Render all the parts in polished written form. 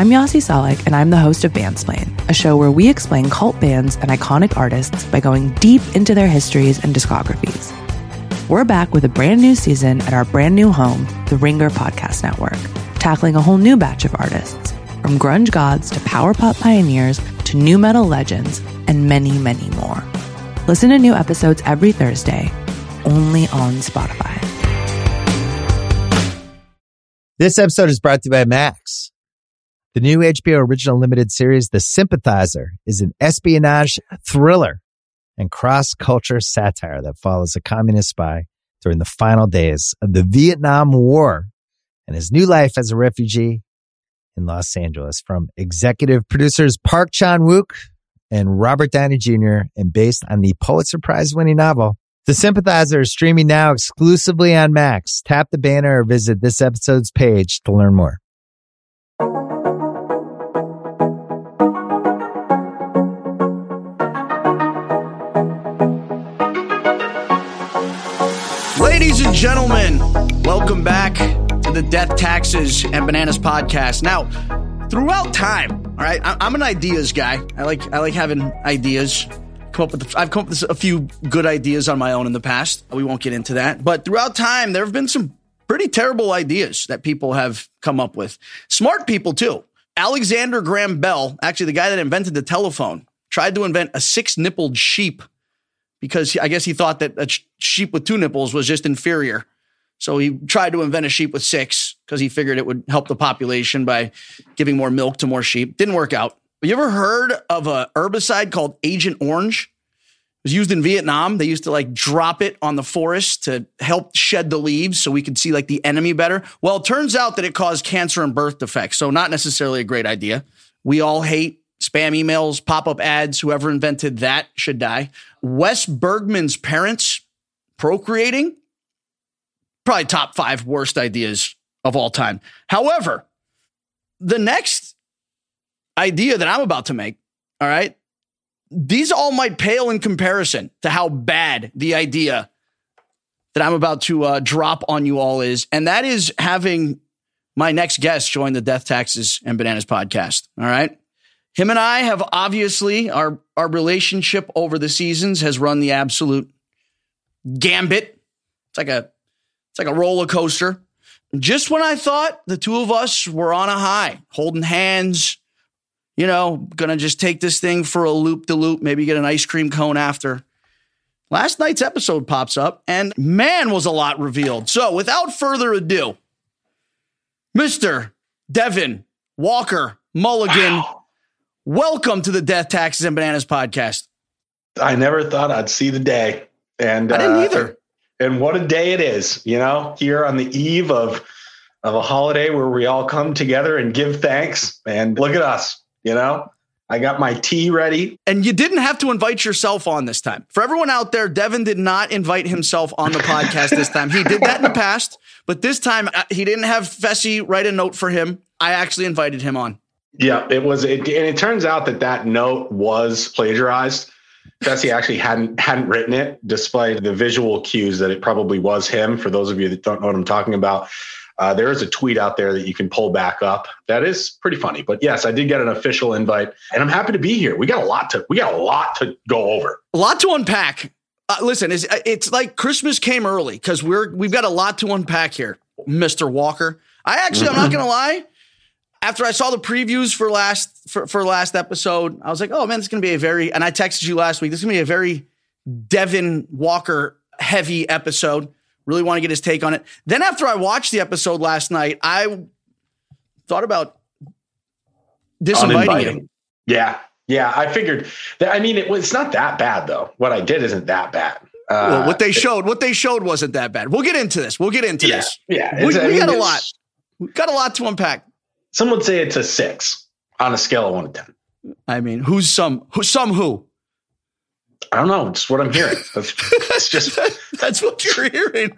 I'm Yasi Salek, and I'm the host of Bandsplain, a show where we explain cult bands and iconic artists by going deep into their histories and discographies. We're back with a brand new season at our brand new home, the Ringer Podcast Network, tackling a whole new batch of artists, from grunge gods to power pop pioneers to nu metal legends, and many, many more. Listen to new episodes every Thursday, only on Spotify. This episode is brought to you by Max. The new HBO original limited series, The Sympathizer, is an espionage thriller and cross-culture satire that follows a communist spy during the final days of the Vietnam War and his new life as a refugee in Los Angeles. From executive producers Park Chan-wook and Robert Downey Jr. and based on the Pulitzer Prize-winning novel, The Sympathizer is streaming now exclusively on Max. Tap the banner or visit this episode's page to learn more. Ladies and gentlemen, welcome back to the Death, Taxes, and Bananas podcast. Now, throughout time, all right, I'm an ideas guy. I like having ideas. I've come up with a few good ideas on my own in the past. We won't get into that. But throughout time, there have been some pretty terrible ideas that people have come up with. Smart people, too. Alexander Graham Bell, actually the guy that invented the telephone, tried to invent a 6-nippled sheep because I guess he thought that a sheep with 2 nipples was just inferior. So he tried to invent a sheep with 6 because he figured it would help the population by giving more milk to more sheep. Didn't work out. Have you ever heard of a herbicide called Agent Orange? It was used in Vietnam. They used to drop it on the forest to help shed the leaves so we could see the enemy better. Well, it turns out that it caused cancer and birth defects. So not necessarily a great idea. We all hate spam emails, pop-up ads. Whoever invented that should die. Wes Bergman's parents procreating, probably top 5 worst ideas of all time. However, the next idea that I'm about to make, all right, these all might pale in comparison to how bad the idea that I'm about to drop on you all is. And that is having my next guest join the Death, Taxes, and Bananas podcast. All right. Him and I have obviously, our relationship over the seasons has run the absolute gambit. It's like a roller coaster. Just when I thought the two of us were on a high, holding hands, gonna just take this thing for a loop-de-loop, maybe get an ice cream cone after. Last night's episode pops up, and man, was a lot revealed. So without further ado, Mr. Devin Walker Mulligan, welcome to the Death, Taxes, and Bananas podcast. I never thought I'd see the day. And I didn't either. And what a day it is, here on the eve of a holiday where we all come together and give thanks. And look at us, I got my tea ready. And you didn't have to invite yourself on this time. For everyone out there, Devin did not invite himself on the podcast this time. He did that in the past, but this time he didn't have Fessy write a note for him. I actually invited him on. Yeah, it was. And it turns out that note was plagiarized. Fessy actually hadn't written it, despite the visual cues that it probably was him. For those of you that don't know what I'm talking about, there is a tweet out there that you can pull back up. That is pretty funny. But yes, I did get an official invite, and I'm happy to be here. We got a lot to go over. A lot to unpack. Listen, it's like Christmas came early because we've got a lot to unpack here, Mr. Walker. I'm not gonna lie. After I saw the previews for last episode, I was like, oh man, this is going to be and I texted you last week, this is going to be a very Devin Walker heavy episode. Really want to get his take on it. Then after I watched the episode last night, I thought about disinviting you. Yeah. I figured that, it's not that bad though. What I did isn't that bad. Well, what they showed wasn't that bad. We'll get into this. Yeah. We got a lot. We got a lot to unpack. Some would say it's a 6 on a scale of 1 to 10. Who's some? Who? I don't know. It's what I'm hearing. That's what you're hearing.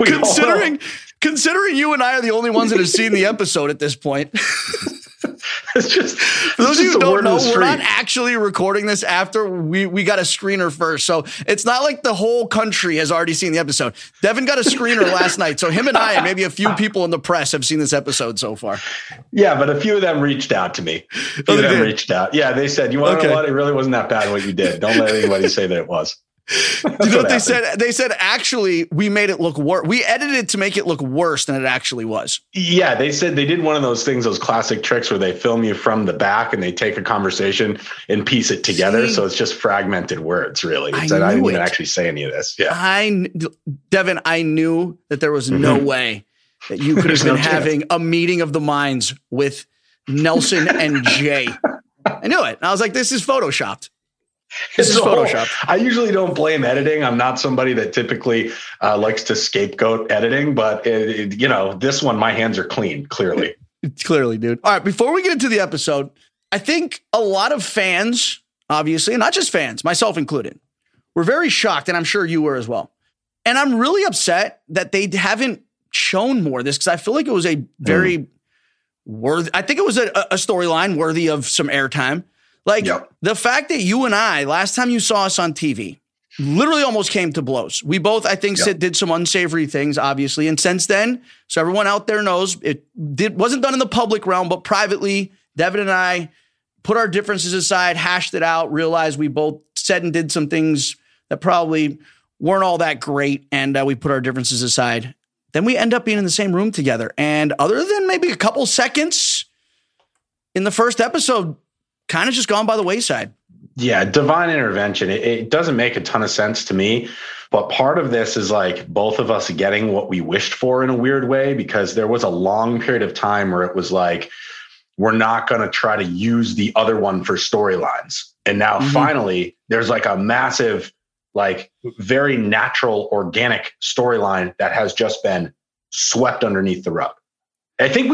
Considering you and I are the only ones that have seen the episode at this point. It's just, for those of you who don't know, we're not actually recording this after we got a screener first. So it's not like the whole country has already seen the episode. Devin got a screener last night. So him and I, and maybe a few people in the press have seen this episode so far. Yeah, but a few of them reached out to me. Reached out. Yeah, they said, you want to know what? It really wasn't that bad what you did. Don't let anybody say that it was. Do you know what they said? They said, actually, we made it look worse. We edited it to make it look worse than it actually was. Yeah, they said they did one of those things, those classic tricks where they film you from the back and they take a conversation and piece it together. So it's just fragmented words, really. I didn't even actually say any of this. Yeah, Devin, I knew that there was no way that you could have been having a meeting of the minds with Nelson and Jay. I knew it. I was like, this is Photoshopped. This is Photoshop. I usually don't blame editing. I'm not somebody that typically likes to scapegoat editing, but this one, my hands are clean, clearly. Clearly, dude. All right, before we get into the episode, I think a lot of fans, obviously, and not just fans, myself included, were very shocked, and I'm sure you were as well. And I'm really upset that they haven't shown more of this, because I feel like it was a very worthy, I think it was a storyline worthy of some airtime. Like the fact that you and I, last time you saw us on TV, literally almost came to blows. We both, I think, did some unsavory things, obviously. And since then, so everyone out there knows, wasn't done in the public realm, but privately, Devin and I put our differences aside, hashed it out, realized we both said and did some things that probably weren't all that great. And we put our differences aside. Then we end up being in the same room together. And other than maybe a couple seconds in the first episode, kind of just gone by the wayside. Yeah, divine intervention. It doesn't make a ton of sense to me, but part of this is like both of us getting what we wished for in a weird way, because there was a long period of time where it was like, we're not going to try to use the other one for storylines. And now finally, there's like a massive, like very natural, organic storyline that has just been swept underneath the rug. I think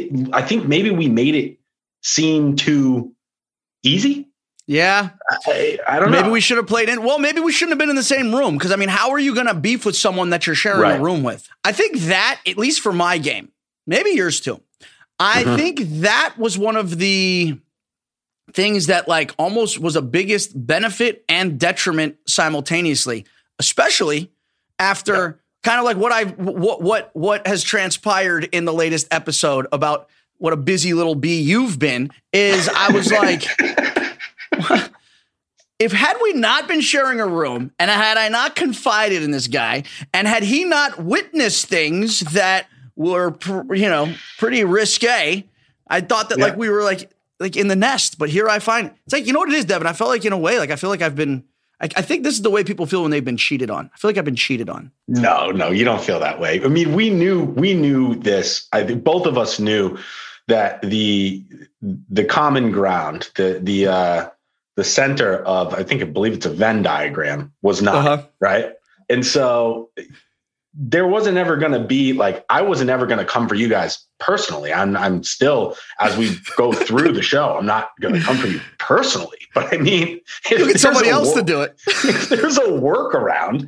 maybe we made it seem too easy. Yeah. I don't know. Maybe we should have played in. Well, maybe we shouldn't have been in the same room. Because, I mean, how are you going to beef with someone that you're sharing a room with? I think that, at least for my game, maybe yours too, I think that was one of the things that like almost was a biggest benefit and detriment simultaneously, especially after kind of like what has transpired in the latest episode about what a busy little bee you've been, is I was like, had we not been sharing a room, and had I not confided in this guy, and had he not witnessed things that were, pretty risque, I thought that like we were like in the nest. But here I find it's like, you know what it is, Devin? I felt like in a way, like I feel like I've been. I think this is the way people feel when they've been cheated on. I feel like I've been cheated on. No, you don't feel that way. I mean, we knew this. I think both of us knew that the common ground, the center of, I believe it's a Venn diagram, was not right. And so there wasn't ever going to be like, I wasn't ever going to come for you guys personally. I'm still, as we go through the show, I'm not going to come for you personally. But I mean, if get somebody else to do it. If there's a workaround,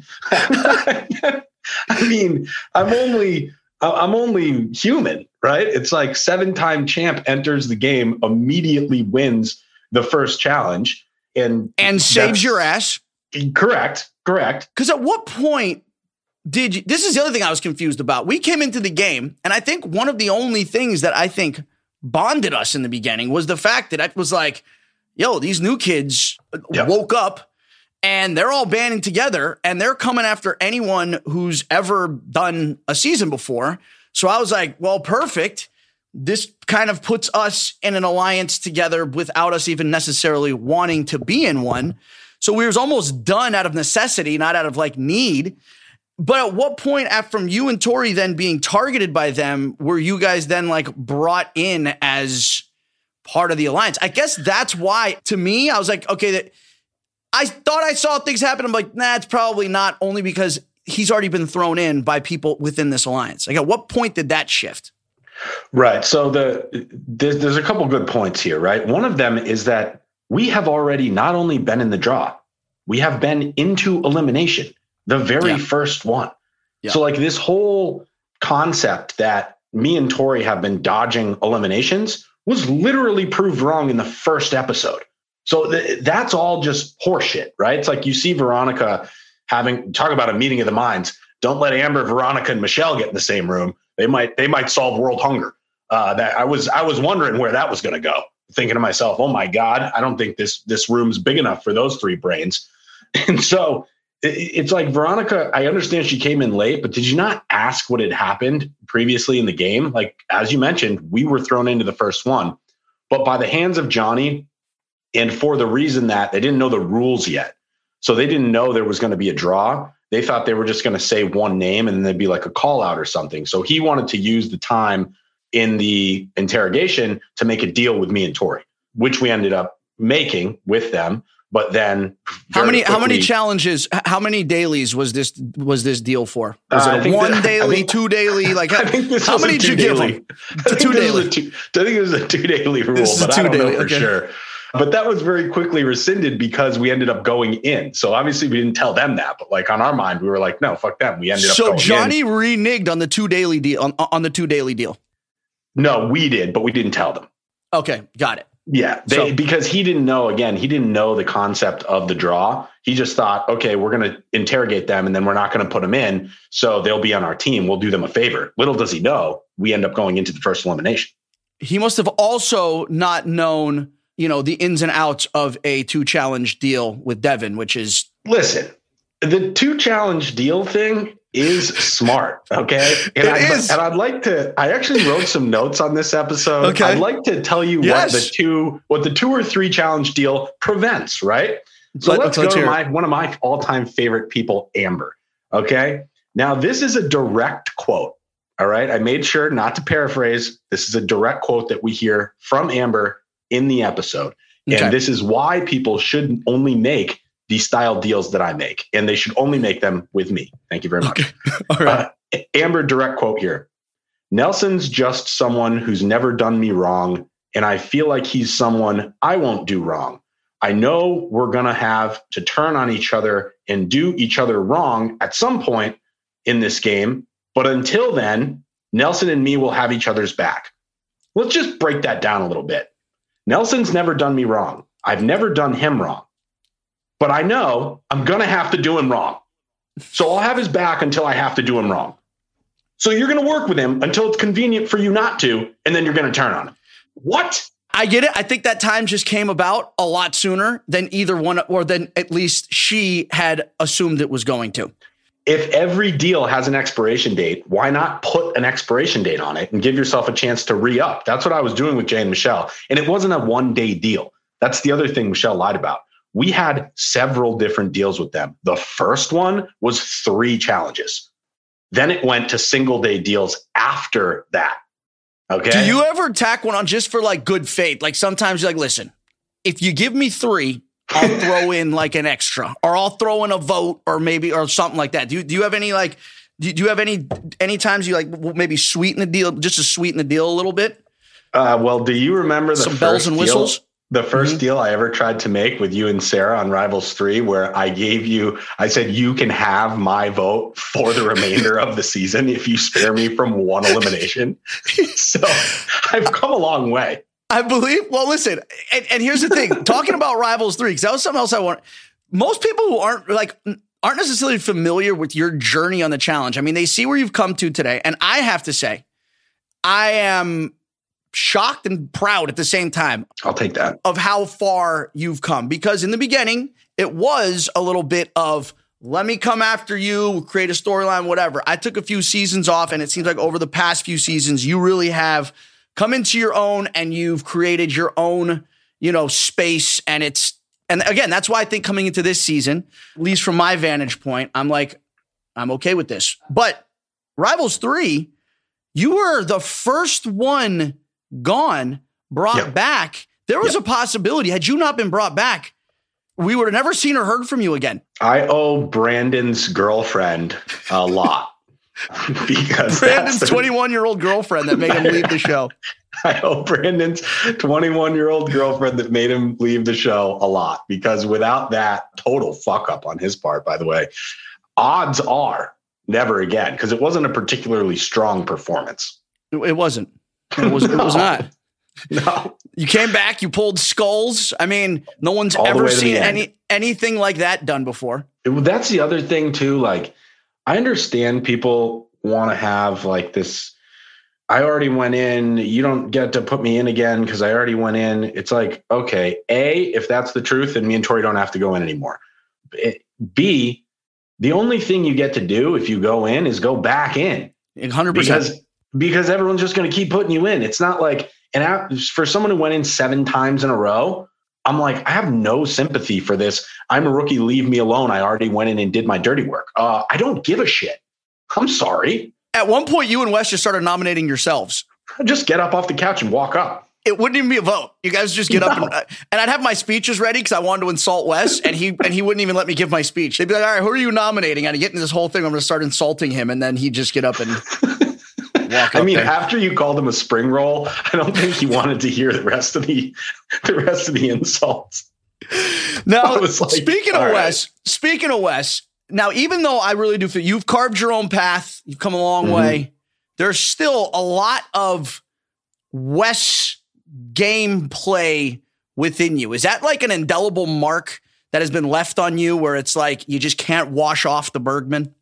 I mean, I'm only human, right? It's like 7-time champ enters the game, immediately wins the first challenge, and saves your ass. Correct. Because at what point this is the other thing I was confused about. We came into the game, and I think one of the only things that I think bonded us in the beginning was the fact that I was like, yo, these new kids woke up and they're all banding together and they're coming after anyone who's ever done a season before. So I was like, well, perfect. This kind of puts us in an alliance together without us even necessarily wanting to be in one. So we was almost done out of necessity, not out of like need. But at what point, from you and Tori then being targeted by them, were you guys then like brought in as part of the alliance? I guess that's why, to me, I was like, okay, that I thought I saw things happen. I'm like, nah, it's probably not, only because he's already been thrown in by people within this alliance. Like, at what point did that shift? Right. So there's a couple good points here, right? One of them is that we have already not only been in the draw, we have been into elimination, the very first one. Yeah. So like this whole concept that me and Tori have been dodging eliminations was literally proved wrong in the first episode. So that's all just horseshit, right? It's like you see Veronica talk about a meeting of the minds. Don't let Amber, Veronica, and Michelle get in the same room. They might solve world hunger. That I was wondering where that was going to go. Thinking to myself, oh my God, I don't think this room's big enough for those three brains. And so it's like, Veronica, I understand she came in late, but did you not ask what had happened previously in the game? Like, as you mentioned, we were thrown into the first one, but by the hands of Johnny, and for the reason that they didn't know the rules yet. So they didn't know there was going to be a draw. They thought they were just going to say one name and then there'd be like a call out or something. So he wanted to use the time in the interrogation to make a deal with me and Tori, which we ended up making with them. But then how many challenges, how many dailies was this deal for? Was it a one daily, 2 daily? Like how many did you give them? I think it was a 2 daily rule, but I don't know for sure. But that was very quickly rescinded because we ended up going in. So obviously we didn't tell them that, but like on our mind, we were like, no, fuck them. We ended up going in. So Johnny reneged on the 2 daily deal on the 2 daily deal. No, we did, but we didn't tell them. Okay, got it. Yeah, because he didn't know the concept of the draw. He just thought, okay, we're going to interrogate them and then we're not going to put them in. So they'll be on our team. We'll do them a favor. Little does he know, we end up going into the first elimination. He must have also not known, the ins and outs of a 2 challenge deal with Devin, which is... Listen, the 2 challenge deal thing is smart. Okay. And I actually wrote some notes on this episode. Okay. I'd like to tell you what the 2 or 3 challenge deal prevents, right? So let's go to one of my all-time favorite people, Amber. Okay. Now this is a direct quote. All right. I made sure not to paraphrase. This is a direct quote that we hear from Amber in the episode. Okay. And this is why people should only make the style deals that I make, and they should only make them with me. Thank you very much. Okay. All right. Amber, direct quote here. Nelson's just someone who's never done me wrong, and I feel like he's someone I won't do wrong. I know we're going to have to turn on each other and do each other wrong at some point in this game, but until then, Nelson and me will have each other's back. Let's just break that down a little bit. Nelson's never done me wrong. I've never done him wrong. But I know I'm going to have to do him wrong. So I'll have his back until I have to do him wrong. So you're going to work with him until it's convenient for you not to, and then you're going to turn on him. What? I get it. I think that time just came about a lot sooner than either one, or than at least she had assumed it was going to. If every deal has an expiration date, why not put an expiration date on it and give yourself a chance to re-up? That's what I was doing with Jay and Michelle. And it wasn't a one-day deal. That's the other thing Michelle lied about. We had several different deals with them. The first one was 3 challenges. Then it went to single day deals after that. Okay. Do you ever tack one on just for like good faith? Like sometimes you're like, listen, if you give me 3, I'll throw in like an extra, or I'll throw in a vote, or something like that. Do you have any like, do you have any times you like maybe sweeten the deal, just to sweeten the deal a little bit? Well, do you remember some bells and whistles? The first deal I ever tried to make with you and Sarah on Rivals 3, where I said, you can have my vote for the remainder of the season if you spare me from one elimination. So I've come a long way. I believe. Well, listen, and here's the thing, talking about Rivals 3, because that was something else I want. Most people who aren't necessarily familiar with your journey on the challenge. I mean, they see where you've come to today. And I have to say, I am shocked and proud at the same time. I'll take that. Of how far you've come. Because in the beginning, it was a little bit of, let me come after you, create a storyline, whatever. I took a few seasons off, and it seems like over the past few seasons, you really have come into your own, and you've created your own, space. And again, that's why I think coming into this season, at least from my vantage point, I'm like, I'm okay with this. But Rivals 3, you were the first one gone, brought back. There was a possibility, had you not been brought back, we would have never seen or heard from you again. I owe Brandon's girlfriend a lot. Because Brandon's 21-year-old girlfriend that made him leave the show. I owe Brandon's 21-year-old girlfriend that made him leave the show a lot, because without that, total fuck up on his part, by the way, odds are never again, because it wasn't a particularly strong performance. It wasn't. It was not. No. You came back, you pulled skulls. I mean, no one's ever seen anything like that done before. That's the other thing too. Like, I understand people want to have like this, I already went in, you don't get to put me in again because I already went in. It's like, okay, A, if that's the truth, then me and Tori don't have to go in anymore. B, the only thing you get to do if you go in is go back in. 100%. Because everyone's just going to keep putting you in. It's not like, and for someone who went in 7 times in a row, I'm like, I have no sympathy for this. I'm a rookie. Leave me alone. I already went in and did my dirty work. I don't give a shit. I'm sorry. At one point, you and Wes just started nominating yourselves. Just get up off the couch and walk up. It wouldn't even be a vote. You guys just get up and I'd have my speeches ready because I wanted to insult Wes, and he wouldn't even let me give my speech. They'd be like, all right, who are you nominating? And I get into this whole thing. I'm going to start insulting him, and then he'd just get up and walk up. I mean, there. After you called him a spring roll, I don't think he wanted to hear the rest of the insults. Now, like, speaking of Wes, now, even though I really do feel you've carved your own path, you've come a long way, there's still a lot of Wes gameplay within you. Is that like an indelible mark that has been left on you where it's like you just can't wash off the Bergman?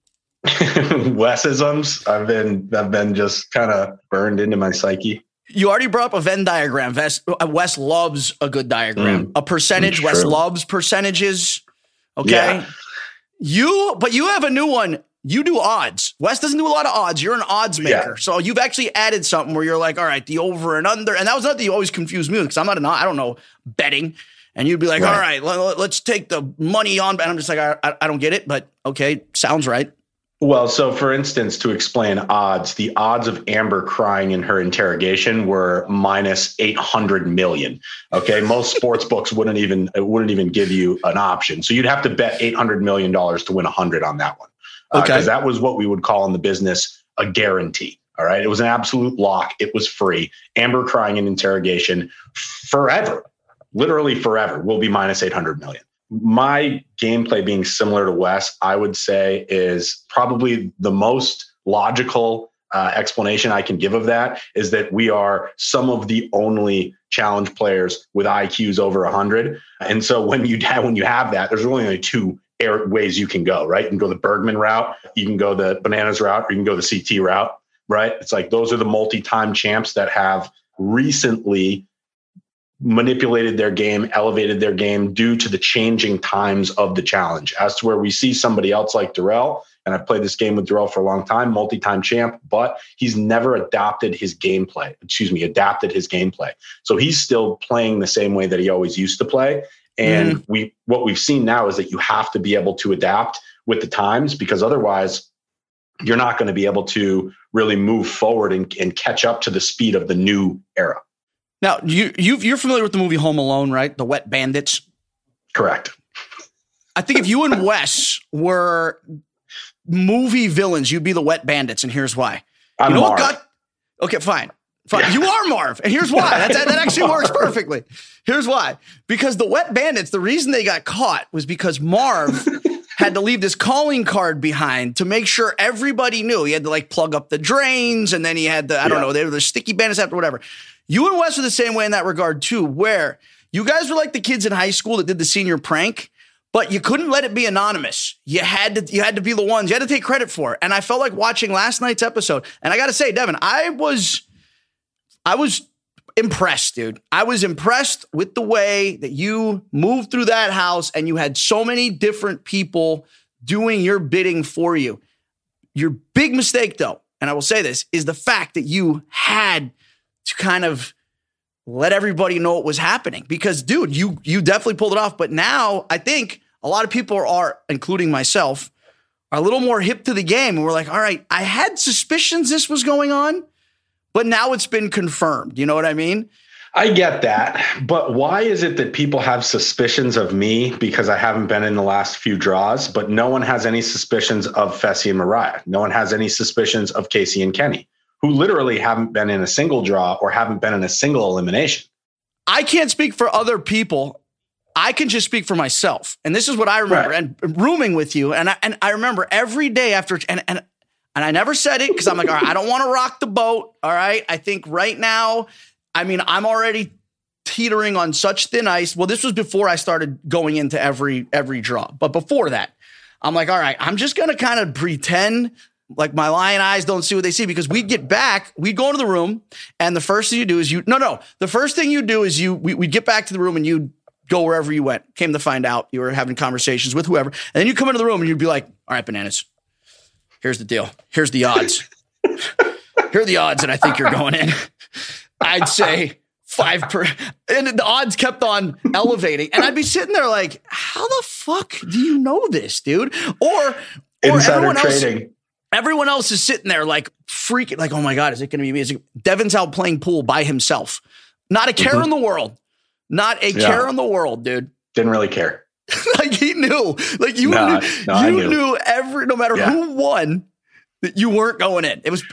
Wesisms. I've been just kind of burned into my psyche. You already brought up a Venn diagram. Wes loves a good diagram. A percentage. Wes loves percentages. Okay. Yeah. But you have a new one. You do odds. Wes doesn't do a lot of odds. You're an odds maker. Yeah. So you've actually added something where you're like, all right, the over and under. And that was nothing you always confused me with because I don't know betting. And you'd be like, all right, let's take the money on. And I'm just like, I don't get it, but okay, sounds right. Well, so for instance, to explain odds, the odds of Amber crying in her interrogation were minus 800 million. Okay. Most sports books wouldn't even give you an option. So you'd have to bet $800 million to win 100 on that one. Because that was what we would call in the business a guarantee. All right. It was an absolute lock. It was free. Amber crying in interrogation forever, literally forever, will be minus 800 million. My gameplay being similar to Wes, I would say, is probably the most logical explanation I can give of that is that we are some of the only challenge players with IQs over 100. And so when you have that, there's really only 2 ways you can go, right? You can go the Bergman route, you can go the Bananas route, or you can go the CT route, right? It's like those are the multi-time champs that have recently manipulated their game, elevated their game due to the changing times of the challenge. As to where we see somebody else like Darrell, and I've played this game with Darrell for a long time, multi-time champ, but he's never adapted his gameplay. So he's still playing the same way that he always used to play. And what we've seen now is that you have to be able to adapt with the times because otherwise you're not going to be able to really move forward and catch up to the speed of the new era. Now, you're familiar with the movie Home Alone, right? The Wet Bandits. Correct. I think if you and Wes were movie villains, you'd be the Wet Bandits, and here's why. I'm Marv. Okay, fine. Yeah. You are Marv, and here's why. That actually works perfectly. Here's why. Because the Wet Bandits, the reason they got caught was because Marv had to leave this calling card behind to make sure everybody knew. He had to like plug up the drains, and then he had I don't know, they were the sticky bandits after whatever. You and Wes are the same way in that regard too, where you guys were like the kids in high school that did the senior prank, but you couldn't let it be anonymous. You had to be the ones you had to take credit for. And I felt like watching last night's episode, and I got to say, Devin, I was impressed, dude. I was impressed with the way that you moved through that house and you had so many different people doing your bidding for you. Your big mistake, though, and I will say this, is the fact that you had to kind of let everybody know what was happening. Because, dude, you definitely pulled it off. But now I think a lot of people are, including myself, are a little more hip to the game. And we're like, all right, I had suspicions this was going on, but now it's been confirmed. You know what I mean? I get that. But why is it that people have suspicions of me because I haven't been in the last few draws, but no one has any suspicions of Fessy and Mariah? No one has any suspicions of Casey and Kenny, who literally haven't been in a single draw or haven't been in a single elimination. I can't speak for other people. I can just speak for myself. And this is what I remember. Right. And rooming with you. And I remember every day after, and I never said it because I'm like, all right, I don't want to rock the boat. All right. I think right now I mean, I'm already teetering on such thin ice. Well, this was before I started going into every draw. But before that, I'm like, all right, I'm just going to kind of pretend like my lion eyes don't see what they see, because we'd get back, we'd go into the room, and the first thing you do is the first thing you do is we'd get back to the room and you'd go wherever you went. Came to find out you were having conversations with whoever. And then you come into the room and you'd be like, all right, Bananas, here's the deal. Here's the odds. Here are the odds, and I think you're going in. I'd say 5%. And the odds kept on elevating. And I'd be sitting there like, how the fuck do you know this, dude? Or insider trading. Everyone else is sitting there like freaking, like, oh my God, is it going to be me? Devin's out playing pool by himself. Not a care in the world. Not a care in the world, dude. Didn't really care. Like he knew. Like you knew no matter who won, that you weren't going in. It was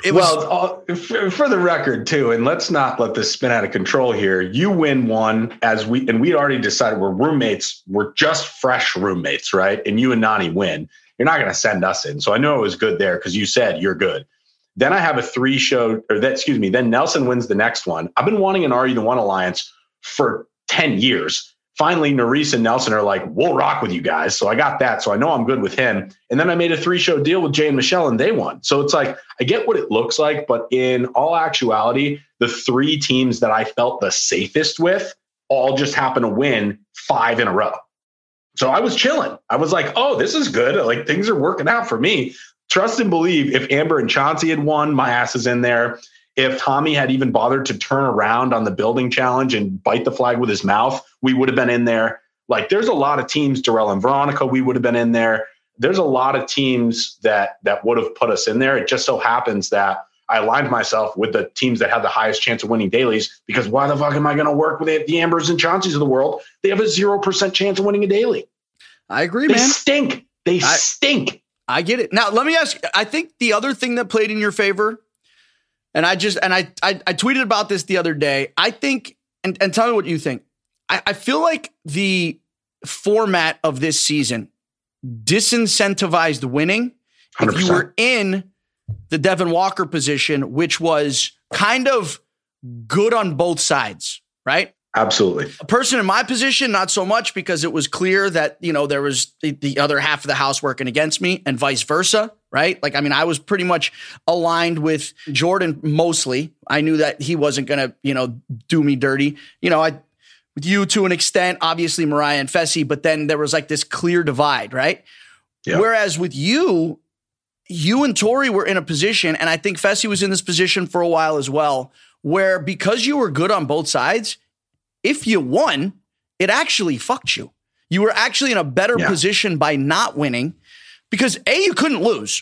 for the record too, and let's not let this spin out of control here. You win one we'd already decided we're roommates. We're just fresh roommates, right? And you and Nani win. You're not going to send us in. So I know it was good there because you said you're good. Then I have a 3-show, then Nelson wins the next one. I've been wanting an Are You the One alliance for 10 years. Finally, Nerys and Nelson are like, we'll rock with you guys. So I got that. So I know I'm good with him. And then I made a 3-show deal with Jay and Michelle and they won. So it's like, I get what it looks like, but in all actuality, the 3 teams that I felt the safest with all just happened to win 5 in a row. So I was chilling. I was like, oh, this is good. Like things are working out for me. Trust and believe if Amber and Chauncey had won, my ass is in there. If Tommy had even bothered to turn around on the building challenge and bite the flag with his mouth, we would have been in there. Like there's a lot of teams, Darrell and Veronica, we would have been in there. There's a lot of teams that would have put us in there. It just so happens that I aligned myself with the teams that have the highest chance of winning dailies, because why the fuck am I going to work with the Ambers and Chaunceys of the world? They have a 0% chance of winning a daily. I agree, man. They stink. stink. I get it. Now, let me ask you, I think the other thing that played in your favor, and I tweeted about this the other day, I think, and tell me what you think. I feel like the format of this season disincentivized winning 100%. If you were in the Devin Walker position, which was kind of good on both sides, right? Absolutely. A person in my position, not so much, because it was clear that, there was the other half of the house working against me and vice versa, right? Like, I mean, I was pretty much aligned with Jordan mostly. I knew that he wasn't going to, do me dirty. With you to an extent, obviously Mariah and Fessy, but then there was like this clear divide, right? Yeah. Whereas with you and Tori were in a position, and I think Fessy was in this position for a while as well, where because you were good on both sides, if you won, it actually fucked you. You were actually in a better position by not winning because you couldn't lose.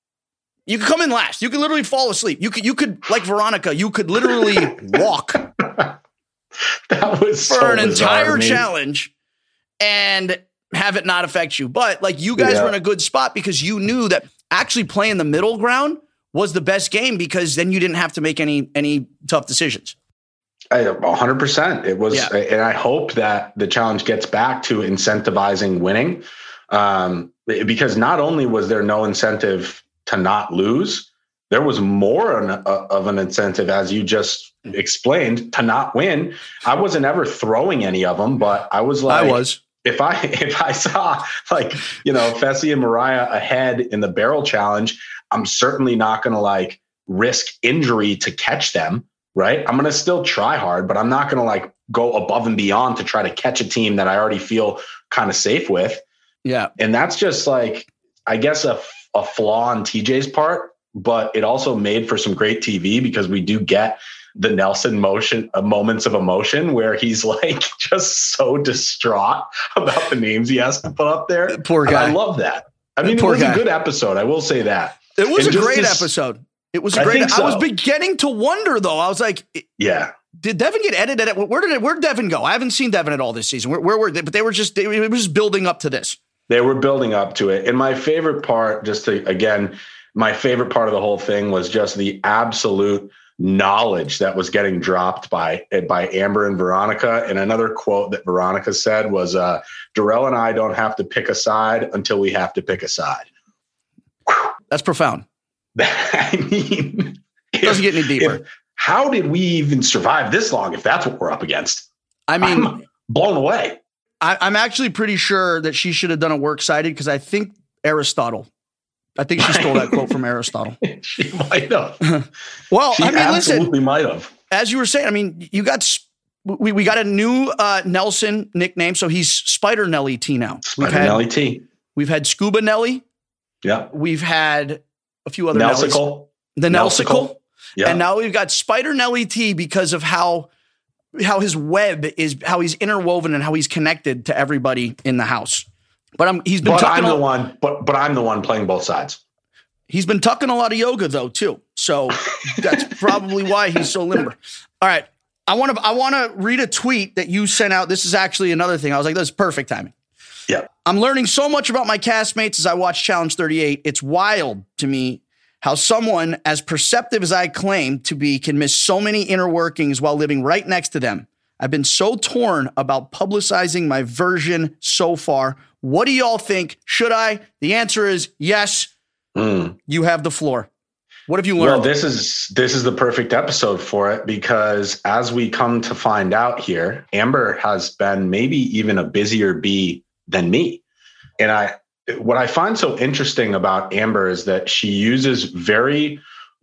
You could come in last. You could literally fall asleep. You could like Veronica, you could literally walk that was for an entire challenge and have it not affect you. But like you guys were in a good spot because you knew that actually playing the middle ground was the best game, because then you didn't have to make any tough decisions. 100%. It was, and I hope that the challenge gets back to incentivizing winning, because not only was there no incentive to not lose, there was more of an incentive, as you just explained, to not win. I wasn't ever throwing any of them, but I was like, if I saw like, Fessy and Mariah ahead in the barrel challenge, I'm certainly not going to like risk injury to catch them. Right. I'm going to still try hard, but I'm not going to like go above and beyond to try to catch a team that I already feel kind of safe with. Yeah. And that's just like, I guess a flaw on TJ's part, but it also made for some great TV because we do get the Nelson moments of emotion where he's like just so distraught about the names he has to put up there. Poor guy. And I love that. I mean, it was a good episode. I will say that. It was a great episode. It was a great. I was beginning to wonder, though. I was like, did Devin get edited? Where'd Devin go? I haven't seen Devin at all this season. Where were they? But it was just building up to this. They were building up to it. And my favorite part, my favorite part of the whole thing was just the absolute knowledge that was getting dropped by Amber and Veronica. And another quote that Veronica said was, Darrell and I don't have to pick a side until we have to pick a side. That's profound. I mean, it doesn't get any deeper. how did we even survive this long if that's what we're up against? I mean, I'm blown away. I'm actually pretty sure that she should have done a works cited because I think she stole that quote from Aristotle. She might have. Well, she absolutely might have. As you were saying, I mean, we got a new Nelson nickname, so he's Spider Nelly T now. Nelly T. We've had Scuba Nelly. Yeah. We've had a few other Nelsicle. The Nelsicle. Yeah. And now we've got Spider Nelly T because of how his web is, how he's interwoven and how he's connected to everybody in the house. But I'm the one playing both sides. He's been tucking a lot of yoga though too, so that's probably why he's so limber. All right, I want to read a tweet that you sent out. This is actually another thing. I was like, this is perfect timing. Yeah, I'm learning so much about my castmates as I watch Challenge 38. It's wild to me how someone as perceptive as I claim to be can miss so many inner workings while living right next to them. I've been so torn about publicizing my version so far. What do y'all think? Should I? The answer is yes. You have the floor. What have you learned? Well, this is the perfect episode for it because as we come to find out here, Amber has been maybe even a busier bee than me. And what I find so interesting about Amber is that she uses very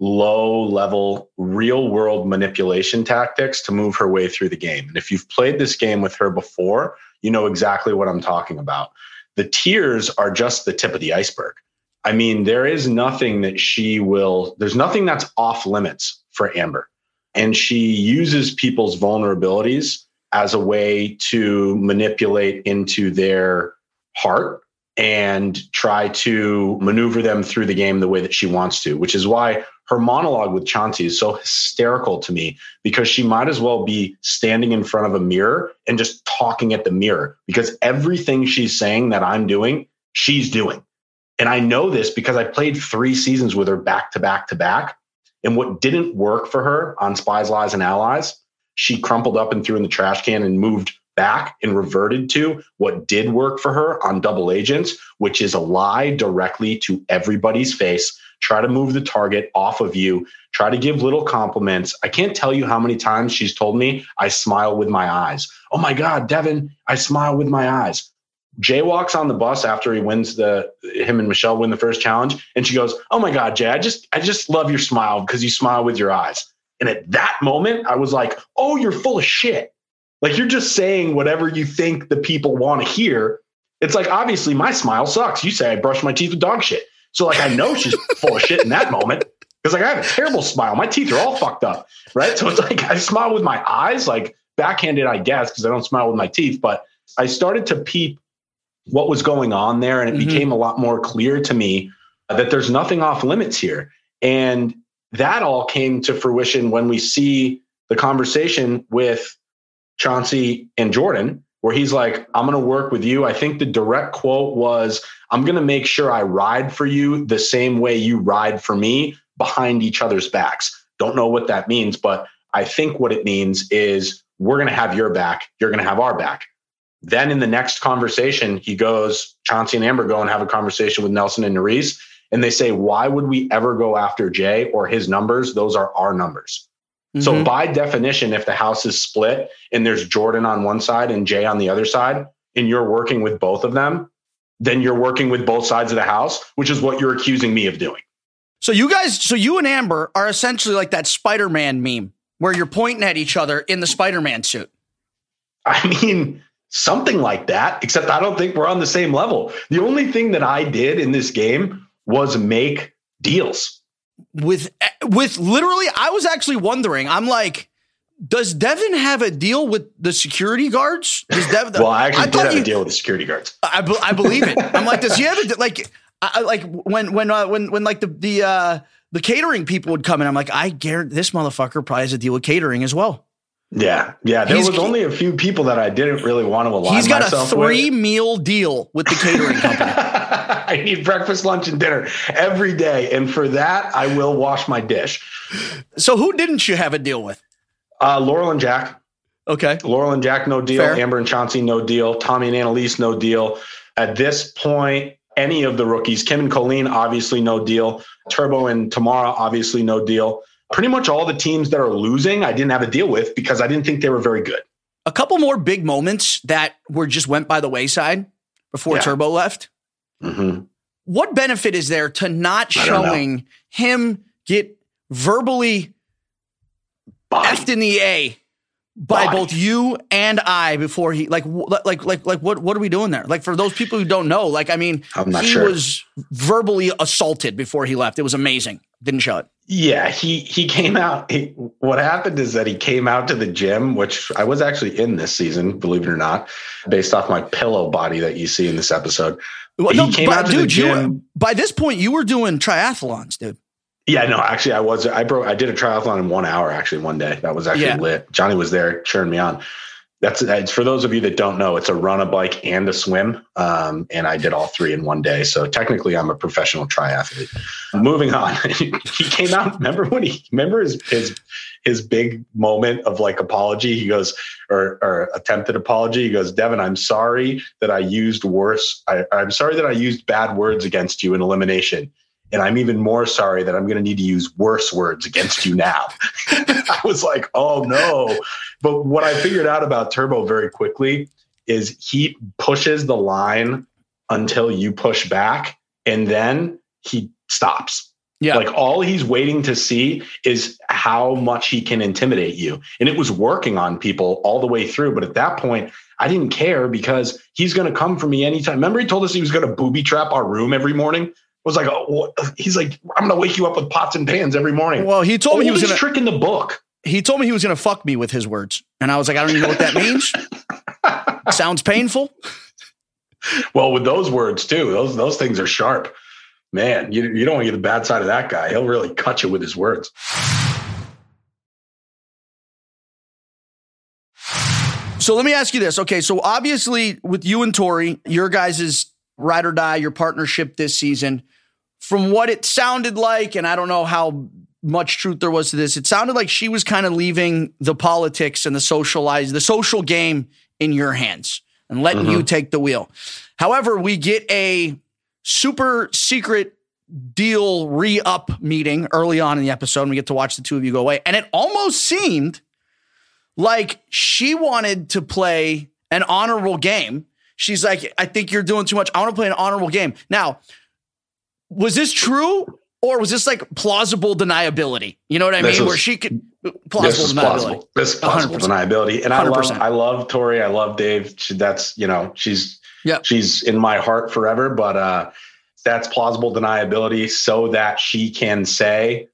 low level, real world manipulation tactics to move her way through the game. And if you've played this game with her before, you know exactly what I'm talking about. The tiers are just the tip of the iceberg. I mean, there is nothing that there's nothing that's off limits for Amber. And she uses people's vulnerabilities as a way to manipulate into their heart and try to maneuver them through the game the way that she wants to, which is why her monologue with Chauncey is so hysterical to me, because she might as well be standing in front of a mirror and just talking at the mirror, because everything she's saying that I'm doing, she's doing. And I know this because I played 3 seasons with her back to back to back. And what didn't work for her on Spies, Lies, and Allies, she crumpled up and threw in the trash can and moved back and reverted to what did work for her on Double Agents, which is a lie directly to everybody's face. Try to move the target off of you. Try to give little compliments. I can't tell you how many times she's told me I smile with my eyes. Oh my God, Devin, I smile with my eyes. Jay walks on the bus after he wins him and Michelle win the first challenge. And she goes, oh my God, Jay, I just love your smile because you smile with your eyes. And at that moment, I was like, oh, you're full of shit. Like, you're just saying whatever you think the people want to hear. It's like, obviously my smile sucks. You say I brush my teeth with dog shit. So like, I know she's full of shit in that moment because like I have a terrible smile. My teeth are all fucked up. Right. So it's like, I smile with my eyes, like backhanded, I guess, because I don't smile with my teeth. But I started to peep what was going on there. And it became a lot more clear to me that there's nothing off limits here. And that all came to fruition when we see the conversation with Chauncey and Jordan, where he's like, I'm going to work with you. I think the direct quote was, I'm going to make sure I ride for you the same way you ride for me, behind each other's backs. Don't know what that means, but I think what it means is we're going to have your back. You're going to have our back. Then in the next conversation, Chauncey and Amber go and have a conversation with Nelson and Nerys. And they say, why would we ever go after Jay or his numbers? Those are our numbers. So by definition, if the house is split and there's Jordan on one side and Jay on the other side, and you're working with both of them, then you're working with both sides of the house, which is what you're accusing me of doing. So you and Amber are essentially like that Spider-Man meme where you're pointing at each other in the Spider-Man suit. I mean, something like that, except I don't think we're on the same level. The only thing that I did in this game was make deals. With literally, I was actually wondering, I'm like, does Devin have a deal with the security guards? Does Devin? Well, I actually did have a deal with the security guards. I believe it. I'm like, does he have a like when like the catering people would come in? I'm like, I guarantee this motherfucker probably has a deal with catering as well. Yeah. There was only a few people that I didn't really want to align myself with. He's got a 3-meal deal with the catering company. I need breakfast, lunch, and dinner every day. And for that, I will wash my dish. So who didn't you have a deal with? Laurel and Jack. Okay. Laurel and Jack, no deal. Fair. Amber and Chauncey, no deal. Tommy and Annalise, no deal. At this point, any of the rookies, Kim and Colleen, obviously no deal. Turbo and Tamara, obviously no deal. pretty much all the teams that are losing, I didn't have a deal with because I didn't think they were very good. A couple more big moments that just went by the wayside before Turbo left. Mm-hmm. What benefit is there to not showing him get verbally effed in the A by both you and I before he what are we doing there? Like, for those people who don't know, like, I mean, he was verbally assaulted before he left. It was amazing. Didn't show it. Yeah, he came out. What happened is that he came out to the gym, which I was actually in this season, believe it or not, based off my pillow body that you see in this episode. Well, he came out to the gym. By this point, you were doing triathlons, dude. Yeah, no, actually, I was. I did a triathlon in 1 hour, actually, one day. That was actually lit. Johnny was there cheering me on. That's for those of you that don't know, it's a run, a bike, and a swim. And I did all three in one day. So technically, I'm a professional triathlete. Moving on, he came out. Remember his big moment of like apology. He goes, or attempted apology. He goes, Devin, I'm sorry that I used I'm sorry that I used bad words against you in elimination. And I'm even more sorry that I'm going to need to use worse words against you now. I was like, oh no. But what I figured out about Turbo very quickly is he pushes the line until you push back, and then he stops. Yeah. Like, all he's waiting to see is how much he can intimidate you. And it was working on people all the way through. But at that point, I didn't care because he's going to come for me anytime. Remember, he told us he was going to booby trap our room every morning? Was like, he's like, I'm going to wake you up with pots and pans every morning. Well, he told me he was going to trick in the book. He told me he was going to fuck me with his words. And I was like, I don't even know what that means. Sounds painful. Well, with those words too, those things are sharp, man. You don't want to get the bad side of that guy. He'll really cut you with his words. So let me ask you this. Okay. So obviously with you and Tori, your guys' ride or die, your partnership this season, from what it sounded like, and I don't know how much truth there was to this, it sounded like she was kind of leaving the politics and the social game in your hands and letting you take the wheel. However, we get a super secret deal re-up meeting early on in the episode, and we get to watch the two of you go away. And it almost seemed like she wanted to play an honorable game. She's like, I think you're doing too much. I want to play an honorable game. Now, was this true, or was this like plausible deniability? You know what I mean? Where she could plausible deniability. This is plausible 100%. Deniability. And 100%. I love Tori. I love Dave. She's in my heart forever. But that's plausible deniability so that she can say,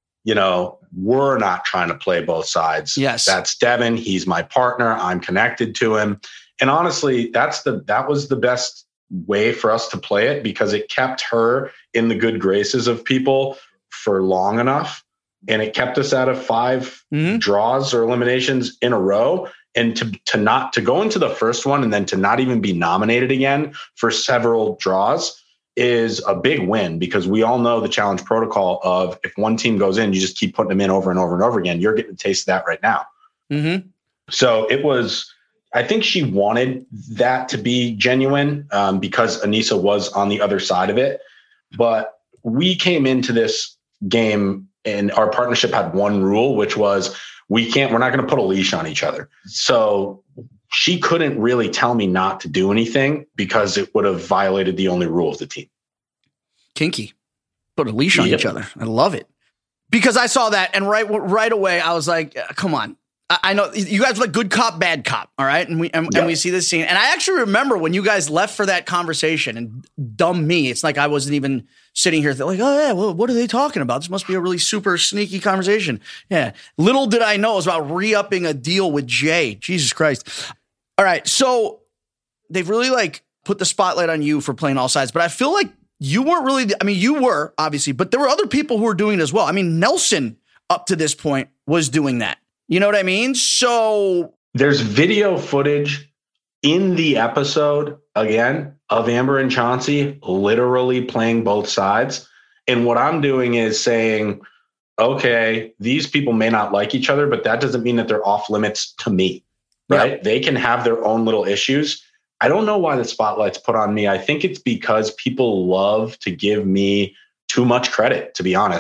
we're not trying to play both sides. Yes, that's Devin. He's my partner. I'm connected to him. And honestly, that was the best way for us to play it, because it kept her in the good graces of people for long enough. And it kept us out of 5 draws or eliminations in a row. And to go into the first one and then to not even be nominated again for several draws is a big win, because we all know the challenge protocol of if one team goes in, you just keep putting them in over and over and over again. You're getting a taste of that right now. Mm-hmm. So I think she wanted that to be genuine because Aneesa was on the other side of it. But we came into this game and our partnership had one rule, which was we're not going to put a leash on each other. So she couldn't really tell me not to do anything because it would have violated the only rule of the team. Kinky. Put a leash on each other. I love it. Because I saw that, and right away I was like, come on. I know you guys are like good cop, bad cop. All right. And we see this scene. And I actually remember when you guys left for that conversation, and dumb me, it's like I wasn't even sitting here like, oh yeah, well, what are they talking about? This must be a really super sneaky conversation. Yeah. Little did I know it was about re-upping a deal with Jay. Jesus Christ. All right. So they've really like put the spotlight on you for playing all sides, but I feel like you weren't really, you were obviously, but there were other people who were doing it as well. I mean, Nelson up to this point was doing that. You know what I mean? So there's video footage in the episode, again, of Amber and Chauncey literally playing both sides. And what I'm doing is saying, okay, these people may not like each other, but that doesn't mean that they're off limits to me, right? Yeah. They can have their own little issues. I don't know why the spotlight's put on me. I think it's because people love to give me too much credit, to be honest.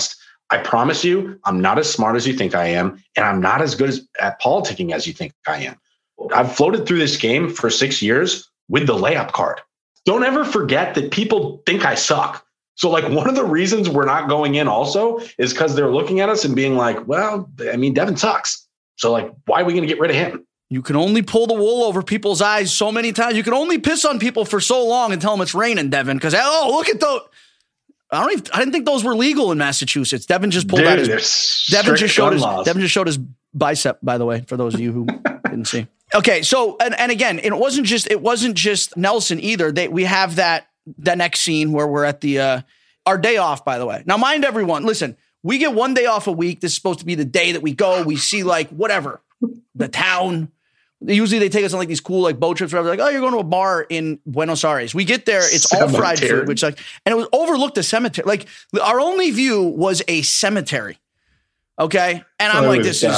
I promise you, I'm not as smart as you think I am, and I'm not as good at politicking as you think I am. I've floated through this game for 6 years with the layup card. Don't ever forget that people think I suck. So like one of the reasons we're not going in also is because they're looking at us and being like, well, I mean, Devin sucks. So like, why are we going to get rid of him? You can only pull the wool over people's eyes so many times. You can only piss on people for so long and tell them it's raining, Devin. Because, look at those. I didn't think those were legal in Massachusetts. Devin just pulled out his. Devin just showed his bicep, by the way, for those of you who didn't see. Okay, so and again, it wasn't just Nelson either. We have that next scene where we're at the our day off, by the way. Now, mind everyone, listen, we get 1 day off a week. This is supposed to be the day that we go. We see like whatever, the town. Usually they take us on like these cool like boat trips where they're like, oh, you're going to a bar in Buenos Aires. We get there, it's all fried food, which like, and it was overlooked a cemetery. Like our only view was a cemetery. Okay. And I'm like, this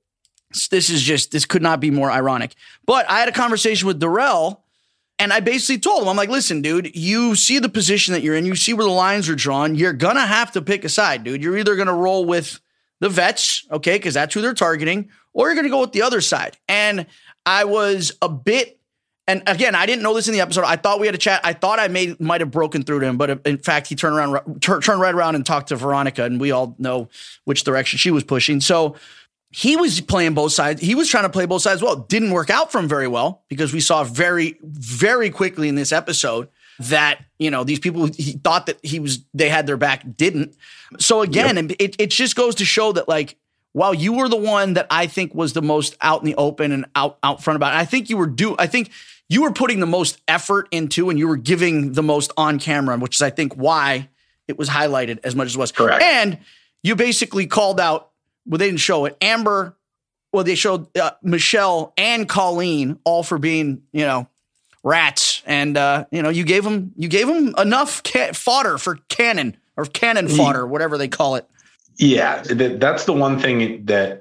could not be more ironic. But I had a conversation with Darrell and I basically told him, I'm like, listen, dude, you see the position that you're in, you see where the lines are drawn. You're going to have to pick a side, dude. You're either going to roll with the vets, okay, because that's who they're targeting, or you're going to go with the other side. And I was a bit, and again, I didn't know this in the episode. I thought we had a chat. I thought I might have broken through to him, but in fact, he turned right around and talked to Veronica, and we all know which direction she was pushing. So he was playing both sides. He was trying to play both sides well. Didn't work out for him very well because we saw very, very quickly in this episode that, you know, these people he thought that they had their back, didn't. So again, it just goes to show that like, while you were the one that I think was the most out in the open and out front about it, I think you were putting the most effort into and you were giving the most on camera, which is I think why it was highlighted as much as it was. Correct. And you basically called out, well, they didn't show it, Amber, well, they showed Michelle and Colleen all for being, you know, rats. And, you know, you gave them enough fodder for cannon fodder, whatever they call it. Yeah, that's the one thing that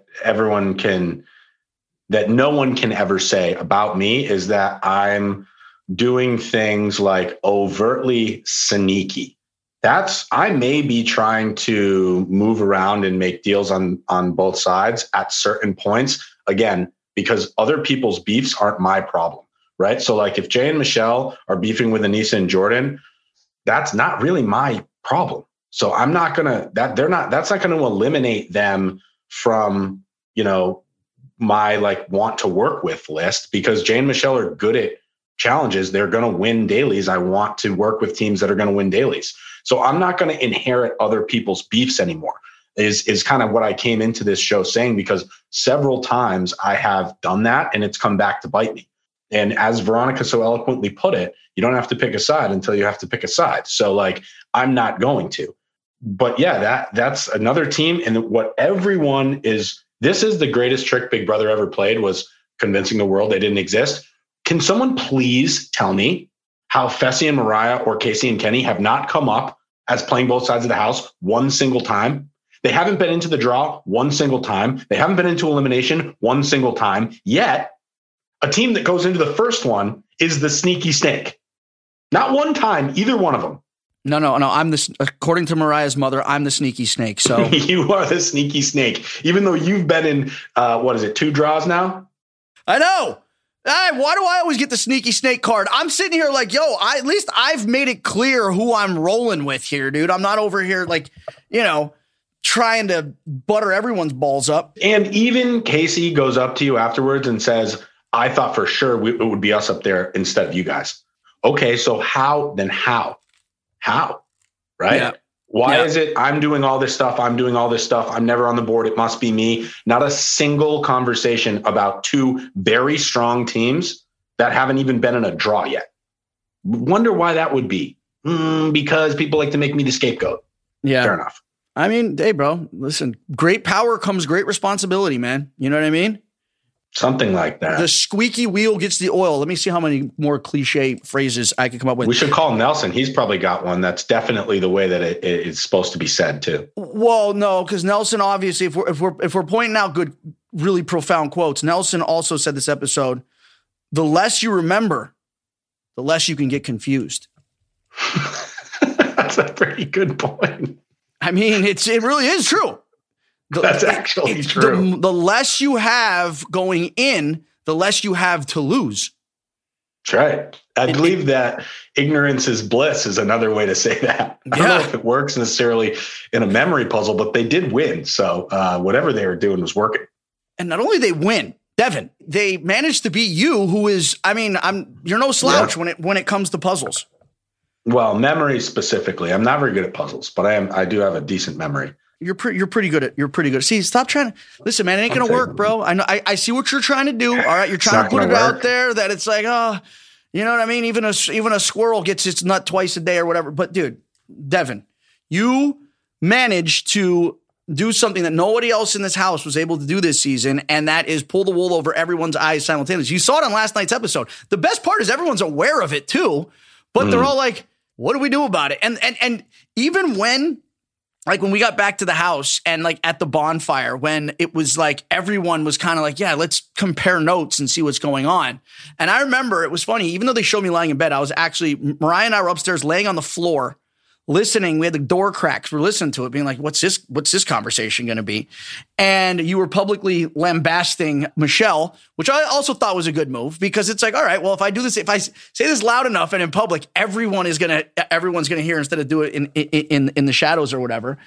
no one can ever say about me is that I'm doing things like overtly sneaky. I may be trying to move around and make deals on both sides at certain points, again, because other people's beefs aren't my problem, right? So like if Jay and Michelle are beefing with Anissa and Jordan, that's not really my problem. So I'm not going to, that's not going to eliminate them from, you know, my like want to work with list because Jay and Michelle are good at challenges. They're going to win dailies. I want to work with teams that are going to win dailies. So I'm not going to inherit other people's beefs anymore is kind of what I came into this show saying, because several times I have done that and it's come back to bite me. And as Veronica so eloquently put it, you don't have to pick a side until you have to pick a side. So like, I'm not going to. But yeah, that's another team. And what everyone is, this is the greatest trick Big Brother ever played, was convincing the world they didn't exist. Can someone please tell me how Fessy and Mariah or Casey and Kenny have not come up as playing both sides of the house one single time? They haven't been into the draw one single time. They haven't been into elimination one single time. Yet a team that goes into the first one is the sneaky snake. Not one time, either one of them. No. According to Mariah's mother, I'm the sneaky snake. So you are the sneaky snake, even though you've been in, 2 draws now? I know. Why do I always get the sneaky snake card? I'm sitting here like, at least I've made it clear who I'm rolling with here, dude. I'm not over here like, you know, trying to butter everyone's balls up. And even Casey goes up to you afterwards and says, I thought for sure it would be us up there instead of you guys. Okay, so how? Right? Yeah. Why is it I'm doing all this stuff? I'm never on the board. It must be me. Not a single conversation about 2 very strong teams that haven't even been in a draw yet. Wonder why that would be. Because people like to make me the scapegoat. Yeah. Fair enough. I mean, hey, bro, listen, great power comes great responsibility, man. You know what I mean? Something like that. The squeaky wheel gets the oil. Let me see how many more cliche phrases I can come up with. We should call Nelson. He's probably got one. That's definitely the way that it's supposed to be said too. Well, no, because Nelson, obviously, if we're pointing out good, really profound quotes, Nelson also said this episode, the less you remember, the less you can get confused. That's a pretty good point. I mean, it really is true. That's actually true. The less you have going in, the less you have to lose. That's right. I believe that ignorance is bliss is another way to say that. I don't know if it works necessarily in a memory puzzle, but they did win. So whatever they were doing was working. And not only they win, Devin, they managed to beat you, who is, I mean, you're no slouch when it comes to puzzles. Well, memory specifically, I'm not very good at puzzles, but I do have a decent memory. You're pretty good at. See, stop trying to listen, man. It ain't gonna work, bro. I know. I see what you're trying to do. All right, you're trying to put it out there that it's like, oh, you know what I mean. Even a squirrel gets its nut twice a day or whatever. But dude, Devin, you managed to do something that nobody else in this house was able to do this season, and that is pull the wool over everyone's eyes simultaneously. You saw it on last night's episode. The best part is everyone's aware of it too, but they're all like, "What do we do about it?" And even when. Like when we got back to the house and like at the bonfire, when it was like everyone was kind of like, yeah, let's compare notes and see what's going on. And I remember it was funny, even though they showed me lying in bed, I was actually, Mariah and I were upstairs laying on the floor listening. We had the door cracks. We're listening to it being like, what's this conversation going to be? And you were publicly lambasting Michelle, which I also thought was a good move because it's like, all right, well, if I do this, if I say this loud enough and in public, everyone's going to hear instead of do it in the shadows or whatever.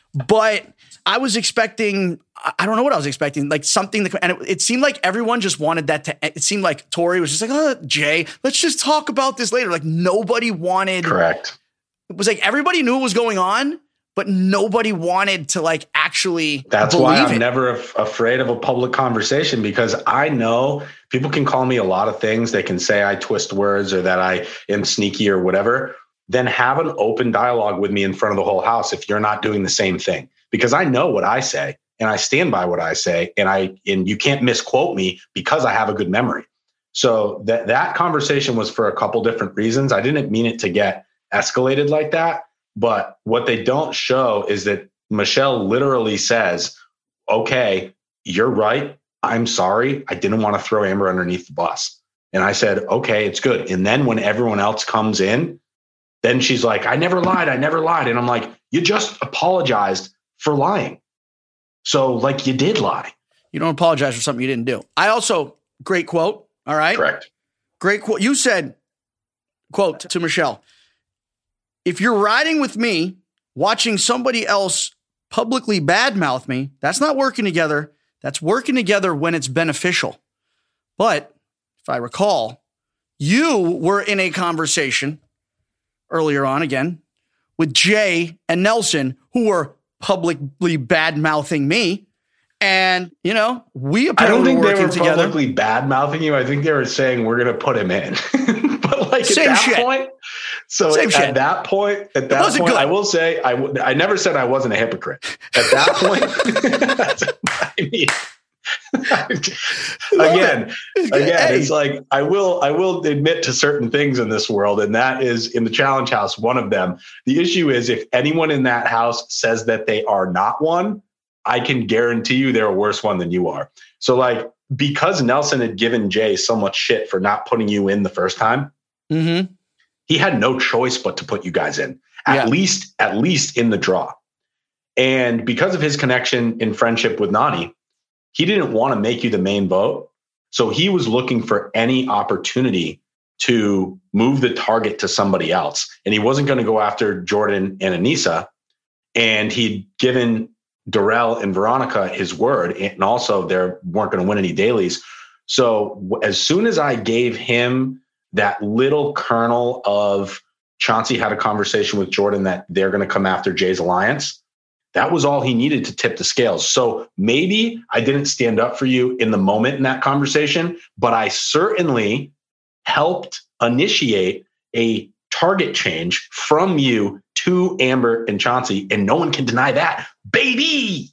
But I was expecting, I don't know what I was expecting, like something and it seemed like everyone just wanted that it seemed like Tori was just like, oh, Jay, let's just talk about this later. Like nobody wanted. Correct. It was like everybody knew what was going on, but nobody wanted to like actually. That's why I'm never afraid of a public conversation, because I know people can call me a lot of things. They can say I twist words or that I am sneaky or whatever. Then have an open dialogue with me in front of the whole house if you're not doing the same thing, because I know what I say and I stand by what I say, and you can't misquote me because I have a good memory. So that conversation was for a couple different reasons. I didn't mean it to get escalated like that. But what they don't show is that Michelle literally says, okay, you're right. I'm sorry. I didn't want to throw Amber underneath the bus. And I said, okay, it's good. And then when everyone else comes in, then she's like, I never lied. And I'm like, you just apologized for lying. So like you did lie. You don't apologize for something you didn't do. I also, great quote. All right. Correct. Great quote. You said, quote to Michelle, if you're riding with me, watching somebody else publicly badmouth me, that's not working together. That's working together when it's beneficial. But if I recall, you were in a conversation earlier on again with Jay and Nelson, who were publicly badmouthing me. And, you know, we apparently were working together. I don't think they were publicly badmouthing you. I think they were saying we're going to put him in. But like Same at that shit. point, so Same at shit. that point, I will say I never said I wasn't a hypocrite. At that point, I mean, again, it's like I will admit to certain things in this world, and that is in the challenge house, one of them. The issue is if anyone in that house says that they are not one, I can guarantee you they're a worse one than you are. So like, because Nelson had given Jay so much shit for not putting you in the first time, he had no choice but to put you guys in, at least in the draw. And because of his connection in friendship with Nany, he didn't want to make you the main vote. So he was looking for any opportunity to move the target to somebody else. And he wasn't going to go after Jordan and Aneesa. And he'd given Darrell and Veronica his word, and also they weren't going to win any dailies. So as soon as I gave him that little kernel of Chauncey had a conversation with Jordan that they're going to come after Jay's alliance, that was all he needed to tip the scales. So maybe I didn't stand up for you in the moment in that conversation, but I certainly helped initiate a target change from you to Amber and Chauncey, and no one can deny that, baby.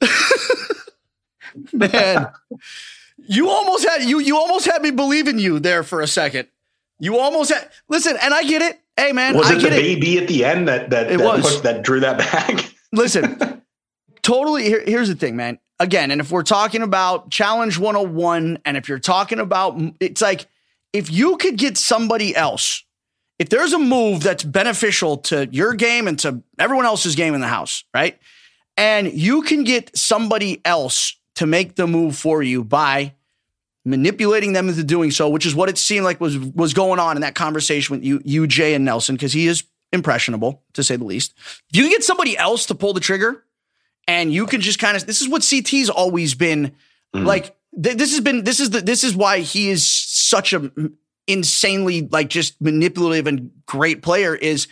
Man, you almost had me believe in you there for a second. You almost had, listen, and I get it. Hey man, was I it get the it. baby at the end that drew that back? Listen, totally. Here's the thing, man. Again, and if we're talking about Challenge 101, and if you're talking about, it's like, if you could get somebody else if there's a move that's beneficial to your game and to everyone else's game in the house, right? And you can get somebody else to make the move for you by manipulating them into doing so, which is what it seemed like was going on in that conversation with you, Jay, and Nelson, because he is impressionable, to say the least. If you can get somebody else to pull the trigger and you can just kind of, this is what CT's always been like. This is why he is such a insanely like just manipulative and great player, is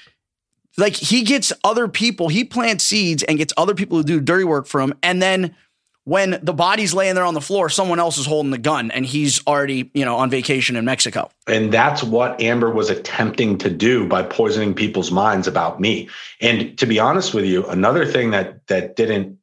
like he gets other people, he plants seeds and gets other people to do dirty work for him. And then when the body's laying there on the floor, someone else is holding the gun and he's already, on vacation in Mexico. And that's what Amber was attempting to do by poisoning people's minds about me. And to be honest with you, another thing that didn't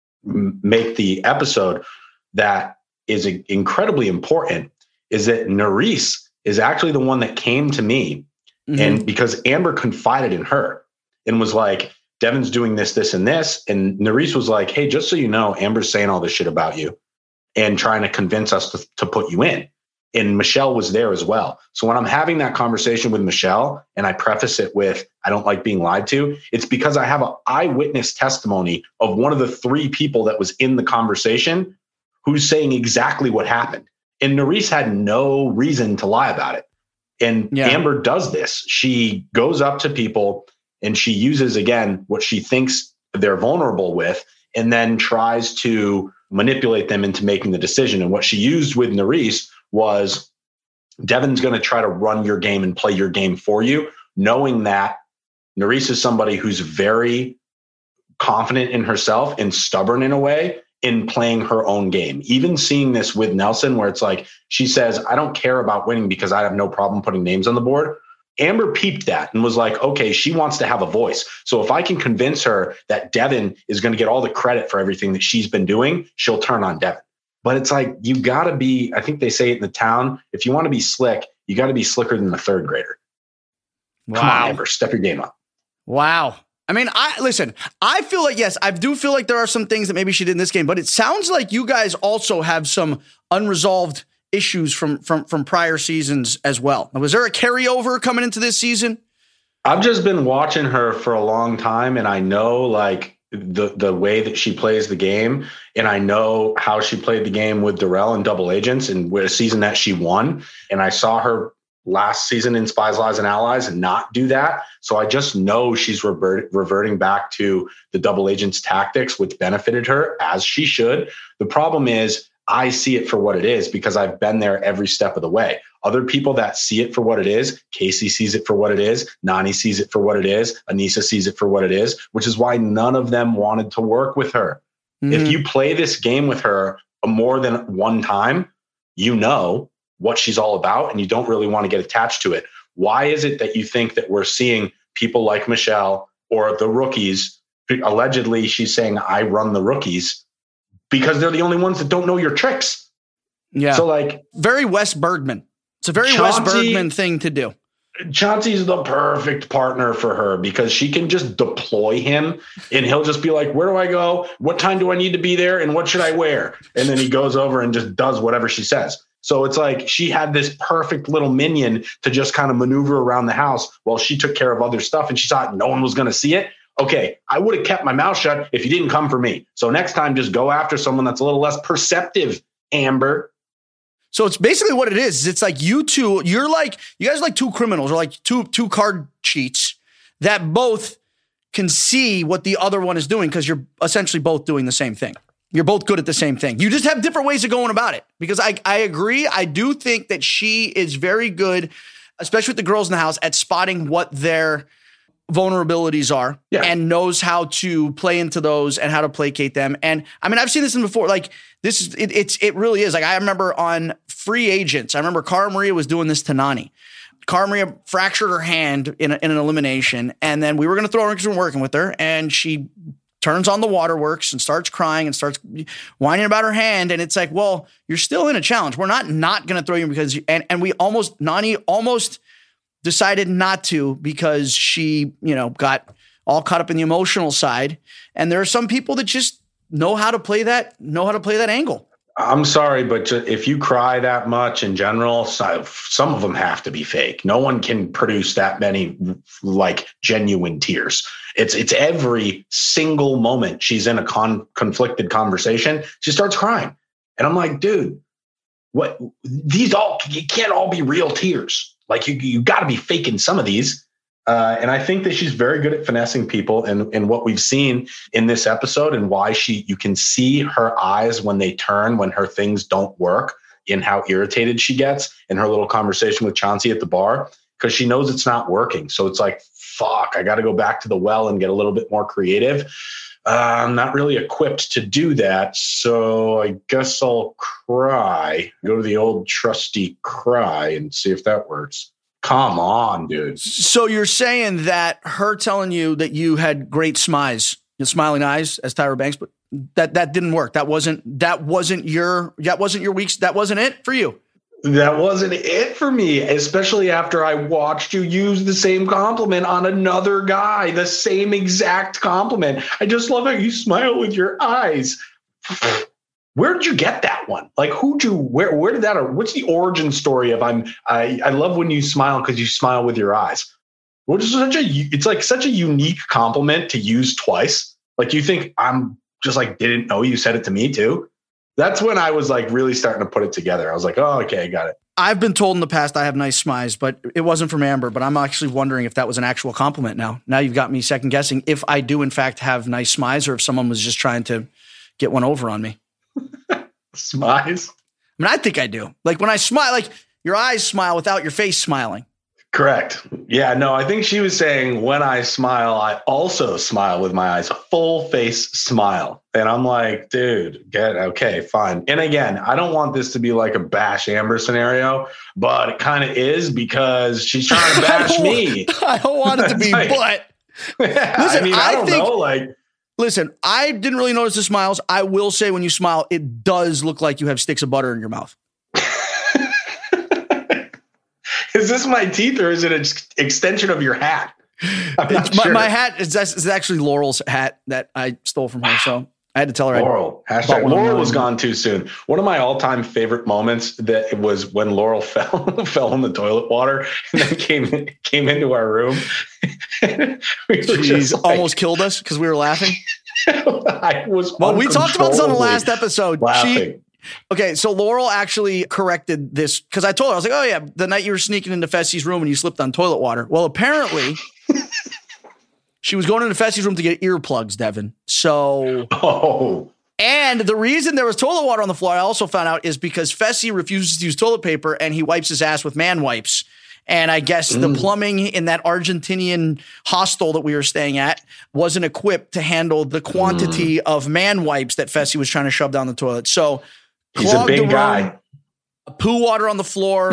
make the episode that is incredibly important is that Nurys is actually the one that came to me. And because Amber confided in her and was like, Devin's doing this, this, and this. And Nurys was like, hey, just so you know, Amber's saying all this shit about you and trying to convince us to put you in. And Michelle was there as well. So when I'm having that conversation with Michelle and I preface it with, I don't like being lied to, it's because I have an eyewitness testimony of one of the 3 people that was in the conversation who's saying exactly what happened. And Nurys had no reason to lie about it. And Amber does this. She goes up to people and she uses, again, what she thinks they're vulnerable with, and then tries to manipulate them into making the decision. And what she used with Nurys was, Devin's going to try to run your game and play your game for you, knowing that Nurys is somebody who's very confident in herself and stubborn in a way in playing her own game. Even seeing this with Nelson, where it's like, she says, I don't care about winning because I have no problem putting names on the board. Amber peeped that and was like, okay, she wants to have a voice. So if I can convince her that Devin is going to get all the credit for everything that she's been doing, she'll turn on Devin. But it's like, you got to be, I think they say it in the town, if you want to be slick, you got to be slicker than the 3rd grader. Wow. Come on, Amber, step your game up. Wow. I mean, I feel like, yes, I do feel like there are some things that maybe she did in this game, but it sounds like you guys also have some unresolved issues from prior seasons as well. Was there a carryover coming into this season? I've just been watching her for a long time, and I know like the way that she plays the game, and I know how she played the game with Darrell and Double Agents, and with a season that she won. And I saw her last season in Spies, Lies, and Allies and not do that. So I just know she's reverting back to the Double Agents tactics, which benefited her, as she should. The problem is, I see it for what it is because I've been there every step of the way. Other people that see it for what it is, Casey sees it for what it is, Nany sees it for what it is, Anissa sees it for what it is, which is why none of them wanted to work with her. If you play this game with her more than one time, you know what she's all about and you don't really want to get attached to it. Why is it that you think that we're seeing people like Michelle or the rookies? Allegedly, she's saying, I run the rookies, because they're the only ones that don't know your tricks. Yeah. So like, very Wes Bergman. It's a very Wes Bergman thing to do. Chauncey's the perfect partner for her because she can just deploy him and he'll just be like, where do I go? What time do I need to be there? And what should I wear? And then he goes over and just does whatever she says. So it's like she had this perfect little minion to just kind of maneuver around the house while she took care of other stuff. And she thought no one was going to see it. Okay, I would have kept my mouth shut if you didn't come for me. So next time, just go after someone that's a little less perceptive, Amber. So it's basically what it is. It's like you guys are like 2 criminals or like two card cheats that both can see what the other one is doing because you're essentially both doing the same thing. You're both good at the same thing. You just have different ways of going about it. Because I agree. I do think that she is very good, especially with the girls in the house, at spotting what their vulnerabilities are and knows how to play into those and how to placate them. And I mean, I've seen this before. Like this is, it really is. Like I remember on Free Agents, I remember Cara Maria was doing this to Nany. Cara Maria fractured her hand in an elimination. And then we were going to throw her because we were working with her. And she turns on the waterworks and starts crying and starts whining about her hand. And it's like, well, you're still in a challenge. We're not going to throw you because, and Nany almost decided not to because she, got all caught up in the emotional side. And there are some people that just know how to play that angle. I'm sorry, but if you cry that much in general, some of them have to be fake. No one can produce that many like genuine tears. It's every single moment she's in a conflicted conversation, she starts crying. And I'm like, dude, what? You can't all be real tears. Like you got to be faking some of these. And I think that she's very good at finessing people, and what we've seen in this episode, and why you can see her eyes when they turn, when her things don't work, in how irritated she gets in her little conversation with Chauncey at the bar, because she knows it's not working. So it's like, fuck, I got to go back to the well and get a little bit more creative. I'm not really equipped to do that. So I guess I'll cry, go to the old trusty cry and see if that works. Come on, dude. So you're saying that her telling you that you had great smiles, smiling eyes as Tyra Banks, but that didn't work. That wasn't your week. That wasn't it for you. That wasn't it for me, especially after I watched you use the same compliment on another guy, the same exact compliment. I just love how you smile with your eyes. Where did you get that one? Like, where did that, or what's the origin story of I love when you smile because you smile with your eyes. Which is it's like such a unique compliment to use twice. Like, you think I'm just like, didn't know you said it to me too. That's when I was like really starting to put it together. I was like, oh, okay, I got it. I've been told in the past I have nice smiles, but it wasn't from Amber, but I'm actually wondering if that was an actual compliment now. Now you've got me second guessing if I do in fact have nice smiles, or if someone was just trying to get one over on me. Smiles? I mean, I think I do. Like when I smile, like your eyes smile without your face smiling. Correct. Yeah, no, I think she was saying when I smile, I also smile with my eyes, a full face smile. And I'm like, dude, okay, fine. And again, I don't want this to be like a bash Amber scenario, but it kind of is, because she's trying to bash me. I don't want it to be, like, but yeah, listen, I don't know. Like, listen, I didn't really notice the smiles. I will say when you smile, it does look like you have sticks of butter in your mouth. Is this my teeth, or is it an extension of your hat? My hat is actually Laurel's hat that I stole from her. So I had to tell her. Laurel. Laurel was gone too soon. One of my all-time favorite moments that it was when Laurel fell in the toilet water and then came into our room. She's almost killed us because we were laughing. We talked about this on the last episode. Okay, so Laurel actually corrected this, because I told her, I was like, oh yeah, the night you were sneaking into Fessy's room and you slipped on toilet water. Well, apparently she was going into Fessy's room to get earplugs, Devin. So, and the reason there was toilet water on the floor, I also found out, is because Fessy refuses to use toilet paper and he wipes his ass with man wipes. And I guess the plumbing in that Argentinian hostel that we were staying at wasn't equipped to handle the quantity of man wipes that Fessy was trying to shove down the toilet. So, he's a big guy. Poo water on the floor.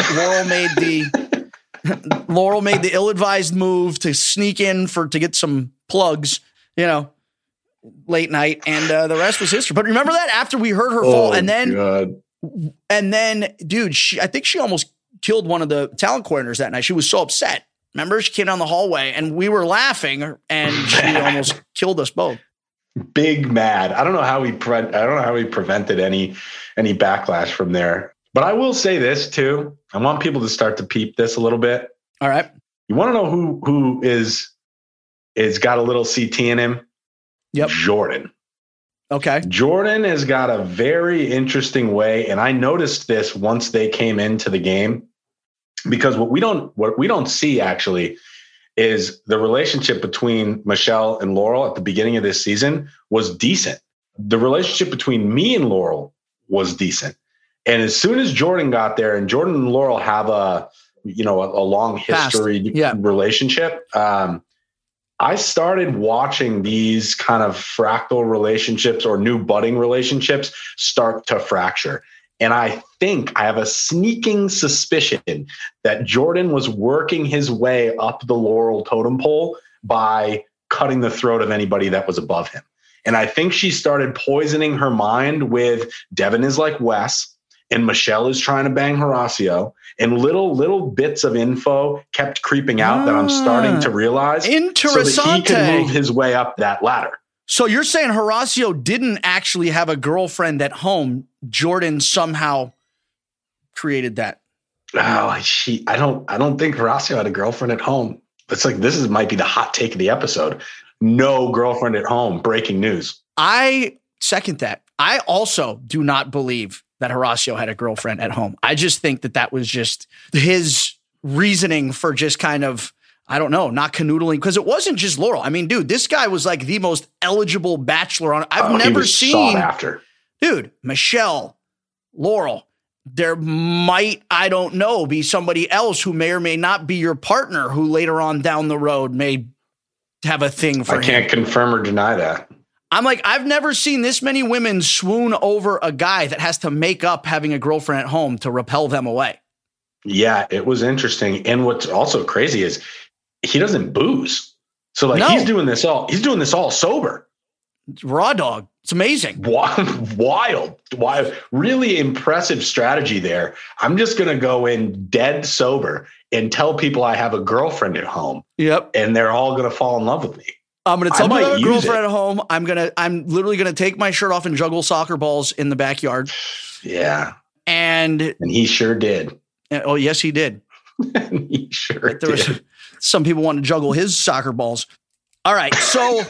Laurel made the ill-advised move to sneak in to get some plugs, late night, and the rest was history. But remember that after we heard her fall, and then, dude, I think she almost killed one of the talent coordinators that night. She was so upset. Remember, she came down the hallway, and we were laughing, and she almost killed us both. Big mad. I don't know how we prevented any backlash from there. But I will say this too. I want people to start to peep this a little bit. All right. You want to know who is got a little CT in him? Yep. Jordan. Okay. Jordan has got a very interesting way, and I noticed this once they came into the game, because what we don't see actually is the relationship between Michelle and Laurel at the beginning of this season was decent. The relationship between me and Laurel was decent. And as soon as Jordan got there, and Jordan and Laurel have a long history relationship, I started watching these kind of fractal relationships or new budding relationships start to fracture. And I think I have a sneaking suspicion that Jordan was working his way up the Laurel totem pole by cutting the throat of anybody that was above him. And I think she started poisoning her mind with Devin is like Wes and Michelle is trying to bang Horacio, and little bits of info kept creeping out that I'm starting to realize, so that he can move his way up that ladder. So you're saying Horacio didn't actually have a girlfriend at home. Jordan somehow created that. Oh, I don't think Horacio had a girlfriend at home. It's like, might be the hot take of the episode. No girlfriend at home. Breaking news. I second that. I also do not believe that Horacio had a girlfriend at home. I just think that was just his reasoning for just kind of, I don't know, not canoodling, because it wasn't just Laurel. I mean, dude, this guy was like the most eligible bachelor on. I've never seen. After. Dude, Michelle, Laurel. There might, I don't know, be somebody else who may or may not be your partner who later on down the road may have a thing for him. I can't confirm or deny that. I'm like, I've never seen this many women swoon over a guy that has to make up having a girlfriend at home to repel them away. Yeah, it was interesting. And what's also crazy is he doesn't booze. So like he's doing this all sober. Raw dog. It's amazing. Wild. Really impressive strategy there. I'm just going to go in dead sober and tell people I have a girlfriend at home. Yep. And they're all going to fall in love with me. I'm going to tell people I have a girlfriend at home. I'm literally going to take my shirt off and juggle soccer balls in the backyard. Yeah. And he sure did. Oh, yes, he did. He sure did. Some people want to juggle his soccer balls. All right. So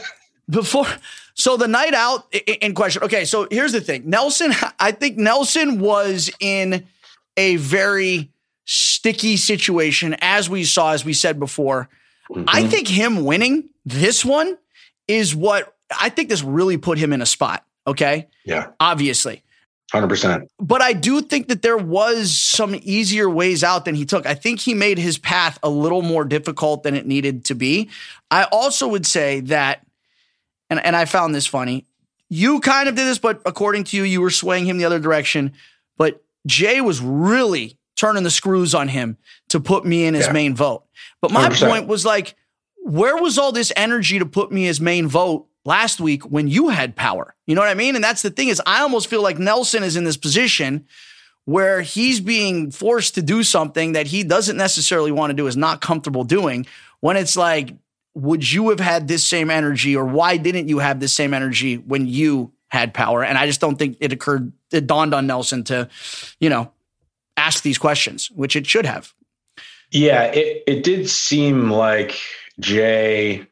the night out in question. Okay. So here's the thing. I think Nelson was in a very sticky situation, as we said before. Mm-hmm. I think him winning this one is what I think this really put him in a spot. Okay. Yeah. Obviously. 100%. But I do think that there was some easier ways out than he took. I think he made his path a little more difficult than it needed to be. I also would say that, and I found this funny, you kind of did this, but according to you, you were swaying him the other direction. But Jay was really turning the screws on him to put me in his main vote. But my 100%. Point was like, where was all this energy to put me as main vote last week when you had power? You know what I mean? And that's the thing, is I almost feel like Nelson is in this position where he's being forced to do something that he doesn't necessarily want to do, is not comfortable doing, when it's like, would you have had this same energy, or why didn't you have this same energy when you had power? And I just don't think it dawned on Nelson to, ask these questions, which it should have. Yeah, it did seem like Jay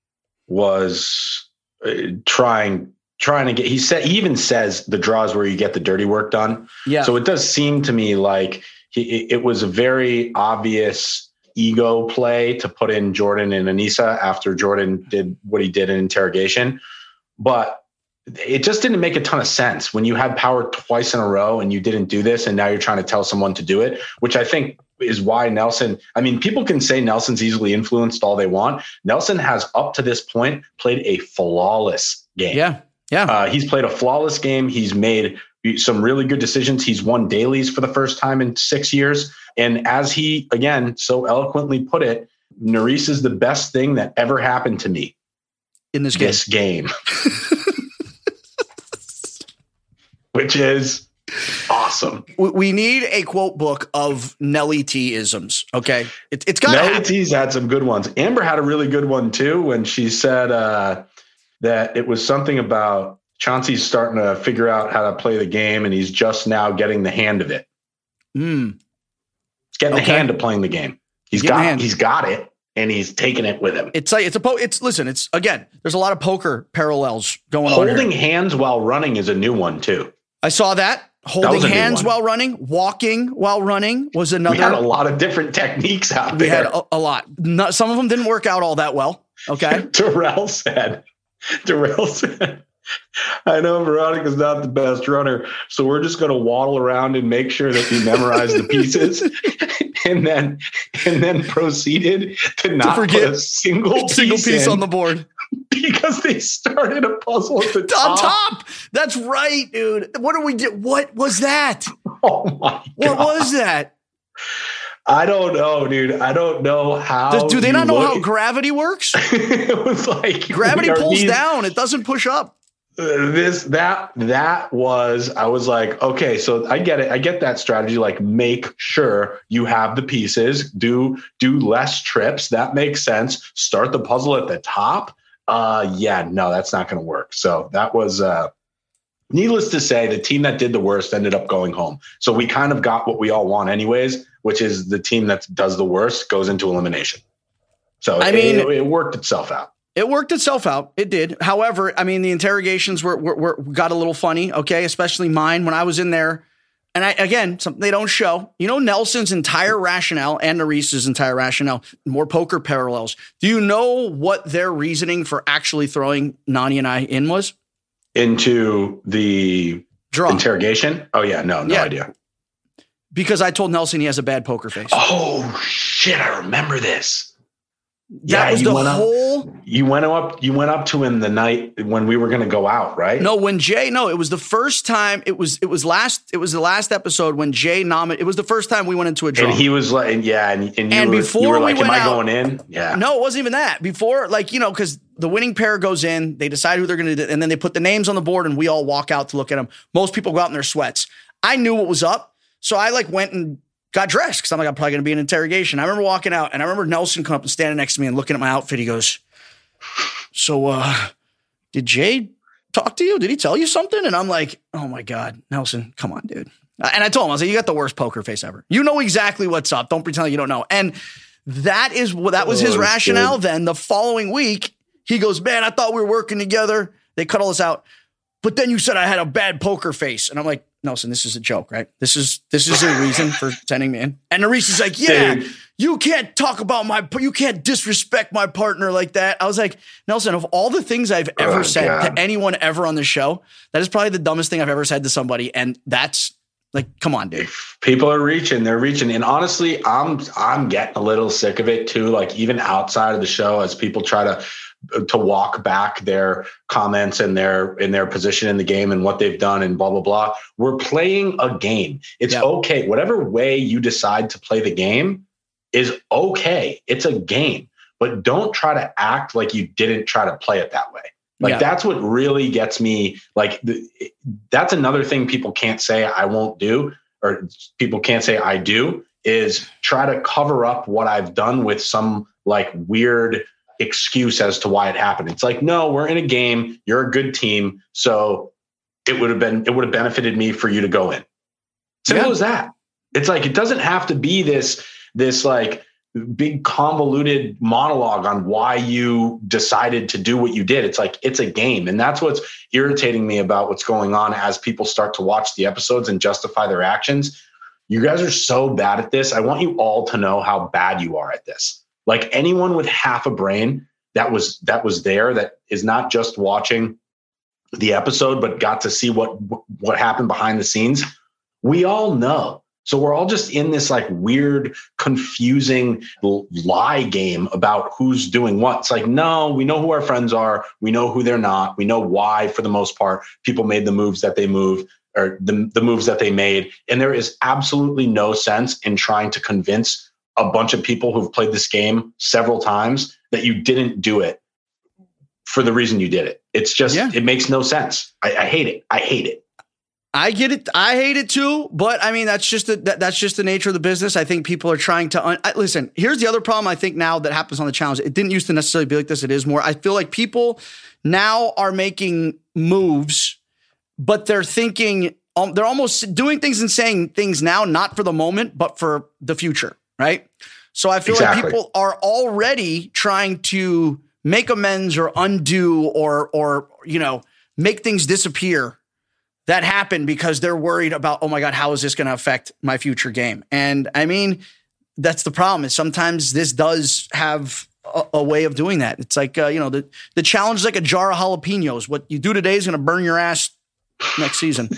was trying to get, he even says the draws where you get the dirty work done. Yeah. So it does seem to me like it was a very obvious ego play to put in Jordan and Aneesa after Jordan did what he did in interrogation. But it just didn't make a ton of sense when you had power twice in a row and you didn't do this, and now you're trying to tell someone to do it, which I think is why Nelson, I mean, people can say Nelson's easily influenced all they want. Nelson has up to this point played a flawless game. Yeah. He's played a flawless game. He's made some really good decisions. He's won dailies for the first time in 6 years. And as he, again, so eloquently put it, Nurys is the best thing that ever happened to me in this game. Which is awesome. We need a quote book of Nelly T isms. Okay. It's got Nelly T's had some good ones. Amber had a really good one too, when she said that it was something about Chauncey's starting to figure out how to play the game, and he's just now getting the hand of it. Getting the hand of playing the game. He's got it, and he's taking it with him. It's again, there's a lot of poker parallels going on. Holding hands while running is a new one too. I saw that. Holding hands while running, walking while running was another. We had a lot of different techniques out there. We had a lot. Some of them didn't work out all that well. Okay. Darrell said, I know Veronica's not the best runner, so we're just going to waddle around and make sure that we memorize the pieces, and then proceeded to not put a single piece on the board. Because they started a puzzle at the top. On top. That's right, dude. What did we do? What was that? Oh my God. What was that? I don't know, dude. I don't know how. Do they not know how gravity works? It was like gravity pulls down. It doesn't push up. That was, I was like, okay, so I get it. I get that strategy. Like, make sure you have the pieces, do less trips. That makes sense. Start the puzzle at the top. No, that's not going to work. So that was needless to say, the team that did the worst ended up going home. So we kind of got what we all want anyways, which is the team that does the worst goes into elimination. So it worked itself out. It worked itself out. It did. However, I mean, the interrogations were got a little funny, okay? Especially mine when I was in there. And something they don't show. You know, Nelson's entire rationale and Narise's entire rationale, more poker parallels. Do you know what their reasoning for actually throwing Nany and I in was? Into the draw interrogation? Oh, yeah. No idea. Because I told Nelson he has a bad poker face. Oh, shit. I remember this. That was the whole. You went up to him the night when we were going to go out, right? No, it was the first time. It was the last episode when Jay nominated. It was the first time we went into a draw. And he was like, and before you were like, am I going in? Yeah. No, it wasn't even that. Before, because the winning pair goes in, they decide who they're going to do, and then they put the names on the board, and we all walk out to look at them. Most people go out in their sweats. I knew what was up, so I went and got dressed because I'm probably going to be in interrogation. I remember walking out, and I remember Nelson coming up and standing next to me and looking at my outfit. He goes, so did Jay talk to you? Did he tell you something? And I'm like, oh, my God, Nelson, come on, dude. And I told him, I was like, you got the worst poker face ever. You know exactly what's up. Don't pretend like you don't know. And that was his rationale. Shit. Then the following week, he goes, man, I thought we were working together. They cut all this out. But then you said I had a bad poker face. And I'm like, Nelson, this is a joke, right? This is a reason for sending me in. And Narice is like, yeah, dude, you can't you can't disrespect my partner like that. I was like, Nelson, of all the things I've ever said to anyone ever on the show, that is probably the dumbest thing I've ever said to somebody. And that's come on, dude. People are reaching. They're reaching. And honestly, I'm getting a little sick of it too. Even outside of the show, as people try to walk back their comments and their position in the game and what they've done and blah, blah, blah. We're playing a game. It's okay. Whatever way you decide to play the game is okay. It's a game, but don't try to act like you didn't try to play it that way. That's what really gets me. That's another thing people can't say I won't do, or people can't say I do, is try to cover up what I've done with some weird excuse as to why it happened. It's no, we're in a game. You're a good team. So it would have benefited me for you to go in. Simple as that. It's it doesn't have to be this big convoluted monologue on why you decided to do what you did. It's a game. And that's what's irritating me about what's going on as people start to watch the episodes and justify their actions. You guys are so bad at this. I want you all to know how bad you are at this. Anyone with half a brain that was there, that is not just watching the episode, but got to see what happened behind the scenes. We all know. So we're all just in this weird, confusing lie game about who's doing what. It's no, we know who our friends are. We know who they're not. We know why, for the most part, people made the moves that they moved, or the moves that they made. And there is absolutely no sense in trying to convince a bunch of people who've played this game several times that you didn't do it for the reason you did it. It's just, It makes no sense. I hate it. I hate it. I get it. I hate it too. But I mean, that's just the nature of the business. I think people are trying to listen. Here's the other problem I think now that happens on the challenge. It didn't used to necessarily be like this. It is more. I feel like people now are making moves, but they're thinking, they're almost doing things and saying things now, not for the moment, but for the future. Right. So I feel like people are already trying to make amends or undo or make things disappear that happened because they're worried about, oh my God, how is this going to affect my future game? And I mean, that's the problem, is sometimes this does have a way of doing that. It's the challenge is like a jar of jalapenos. What you do today is going to burn your ass next season.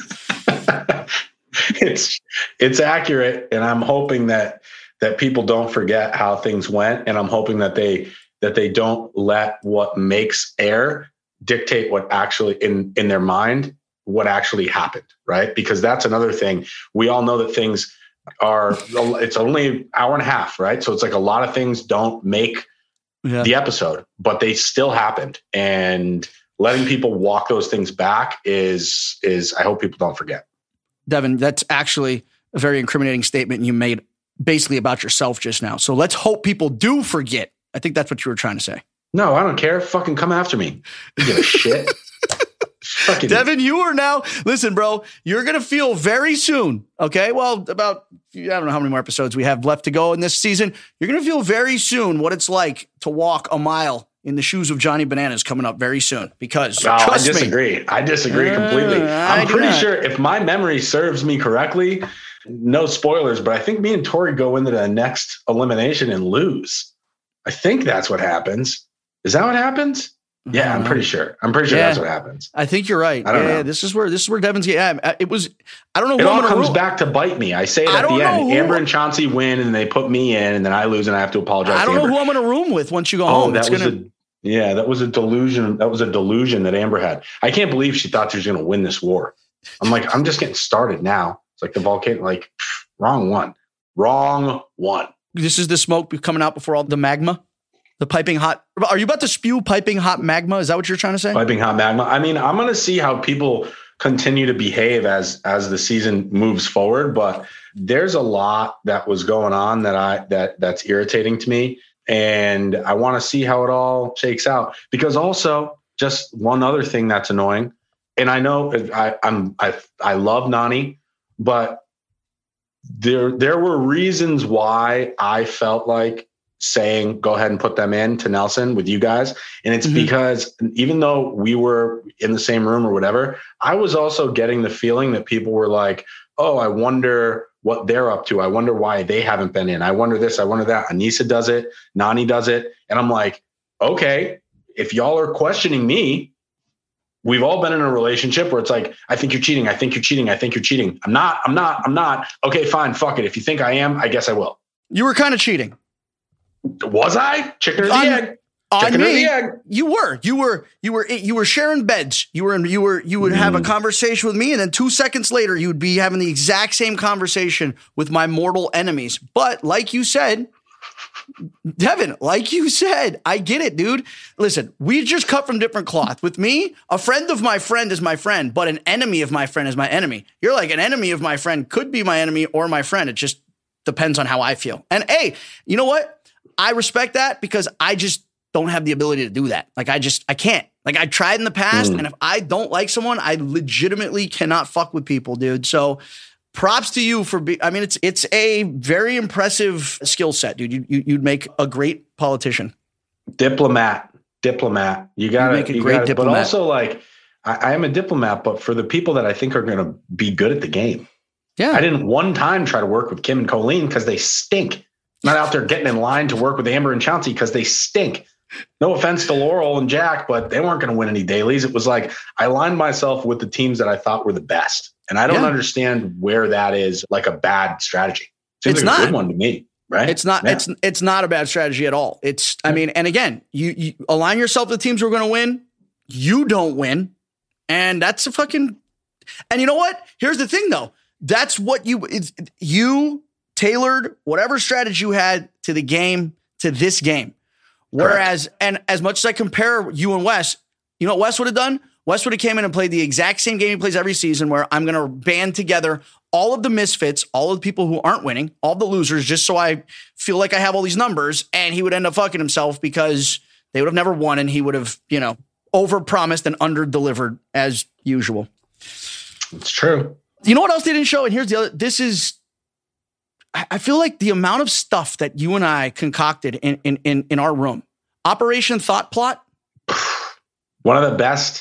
It's accurate. And I'm hoping that people don't forget how things went. And I'm hoping that they don't let what makes air dictate what actually in their mind, what actually happened. Right. Because that's another thing. We all know that things it's only an hour and a half. Right. So it's a lot of things don't make the episode, but they still happened. And letting people walk those things back is I hope people don't forget. Devin, that's actually a very incriminating statement you made basically about yourself just now. So let's hope people do forget. I think that's what you were trying to say. No, I don't care. Fucking come after me. You give a shit. Devin, you are now, listen, bro, you're going to feel very soon, okay? Well, about, I don't know how many more episodes we have left to go in this season. You're going to feel very soon what it's like to walk a mile in the shoes of Johnny Bananas coming up very soon, because I disagree. I disagree completely. I'm pretty sure if my memory serves me correctly, no spoilers, but I think me and Tori go into the next elimination and lose. I think that's what happens. Is that what happens? Yeah, I'm pretty sure. That's what happens. I think you're right. I don't know. This is where Devin's. Yeah, it was. I don't know. It all comes back to bite me. I say it at the end. Amber and Chauncey win, and they put me in, and then I lose, and I have to apologize. I don't know who I'm going to room with once you go home. That was a delusion. That was a delusion that Amber had. I can't believe she thought she was going to win this war. I'm like, I'm just getting started now. It's like the volcano. Like, wrong one. This is the smoke coming out before all the magma. The piping hot. Are you about to spew piping hot magma? Is that what you're trying to say? Piping hot magma. I mean, I'm going to see how people continue to behave as the season moves forward. But there's a lot that was going on that's irritating to me, and I want to see how it all shakes out. Because also, just one other thing that's annoying, and I know I love Nany, but there were reasons why I felt like saying, go ahead and put them in to Nelson with you guys. And it's because even though we were in the same room or whatever, I was also getting the feeling that people were like, oh, I wonder what they're up to. I wonder why they haven't been in. I wonder this, I wonder that. Anissa does it. Nany does it. And I'm like, okay, if y'all are questioning me, we've all been in a relationship where it's like, I think you're cheating. I think you're cheating. I think you're cheating. I'm not. Okay, fine. Fuck it. If you think I am, I guess I will. You were kind of cheating. Was I? Chicken or the egg? Chicken or the egg? You were sharing beds. You would have a conversation with me, and then 2 seconds later, you would be having the exact same conversation with my mortal enemies. But like you said, Devin, I get it, dude. Listen, we just cut from different cloth. With me, a friend of my friend is my friend, but an enemy of my friend is my enemy. You're like, an enemy of my friend could be my enemy or my friend. It just depends on how I feel. And hey, you know what? I respect that, because I just don't have the ability to do that. Like, I can't. Like, I tried in the past, and if I don't like someone, I legitimately cannot fuck with people, dude. So props to you for it's a very impressive skill set, dude. You'd make a great politician. Diplomat. You gotta make a great diplomat. But also, like, I am a diplomat, but for the people that I think are gonna be good at the game. Yeah. I didn't one time try to work with Kim and Colleen because they stink. Not out there getting in line to work with Amber and Chauncey because they stink. No offense to Laurel and Jack, but they weren't going to win any dailies. It was like I aligned myself with the teams that I thought were the best. And I don't understand where that is like a bad strategy. Seems like a good one to me, right? It's not. Yeah. It's not a bad strategy at all. I mean, and again, you align yourself with teams who are going to win. You don't win, and that's a fucking. And you know what? Here's the thing, though. That's what you tailored whatever strategy you had to the game, to this game. Whereas, and as much as I compare you and Wes, you know what Wes would have done? Wes would have came in and played the exact same game he plays every season, where I'm going to band together all of the misfits, all of the people who aren't winning, all the losers, just so I feel like I have all these numbers, and he would end up fucking himself because they would have never won, and he would have, over-promised and under-delivered as usual. It's true. You know what else they didn't show? And here's the other, I feel like the amount of stuff that you and I concocted in our room. Operation Thought Plot. One of the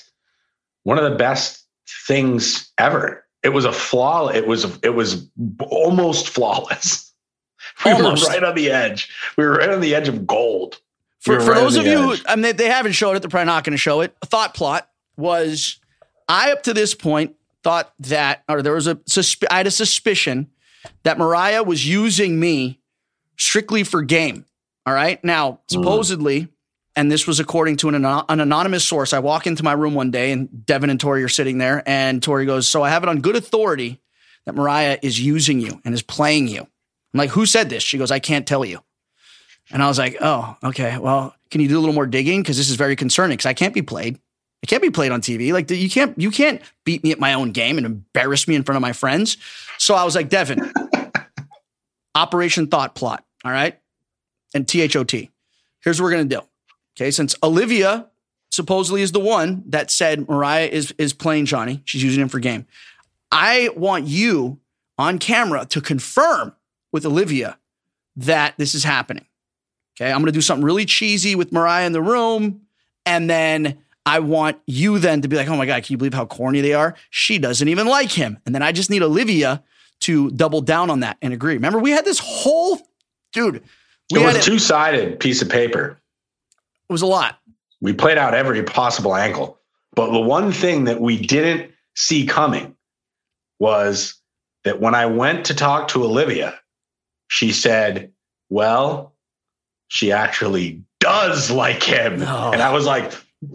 best things ever. It was a flaw. It was almost flawless. We were right on the edge. We were right on the edge of gold. For those of you, they haven't showed it. They're probably not going to show it. A Thought Plot was, I up to this point thought that, or there was I had a suspicion that Mariah was using me strictly for game. All right. Now, supposedly, and this was according to an anonymous source, I walk into my room one day and Devin and Tori are sitting there, and Tori goes, so I have it on good authority that Mariah is using you and is playing you. I'm like, who said this? She goes, I can't tell you. And I was like, oh, okay. Well, can you do a little more digging? Because this is very concerning, because I can't be played. I can't be played on TV. Like, you can't beat me at my own game and embarrass me in front of my friends. So I was like, Devin, Operation Thought Plot. All right. And THOT. Here's what we're going to do. Okay. Since Olivia supposedly is the one that said Mariah is playing Johnny. She's using him for game. I want you on camera to confirm with Olivia that this is happening. Okay, I'm going to do something really cheesy with Mariah in the room, and then I want you then to be like, oh my God, can you believe how corny they are? She doesn't even like him. And then I just need Olivia to double down on that and agree. Remember, we had this whole, dude. It was a two-sided piece of paper. It was a lot. We played out every possible angle. But the one thing that we didn't see coming was that when I went to talk to Olivia, she said, well, she actually does like him. No. And I was like,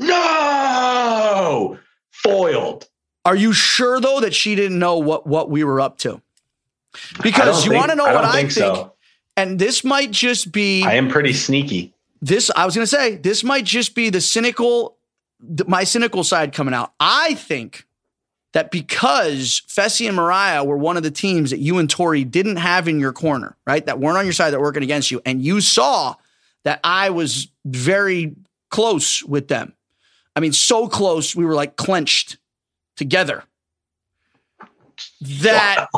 no, foiled. Are you sure, though, that she didn't know what we were up to? Because you want to know what I think. So. And this might just be... I am pretty sneaky. I was going to say, this might just be my cynical side coming out. I think that because Fessy and Mariah were one of the teams that you and Tori didn't have in your corner, right? That weren't on your side, that were working against you. And you saw that I was very close with them. I mean, so close, we were like clenched together. That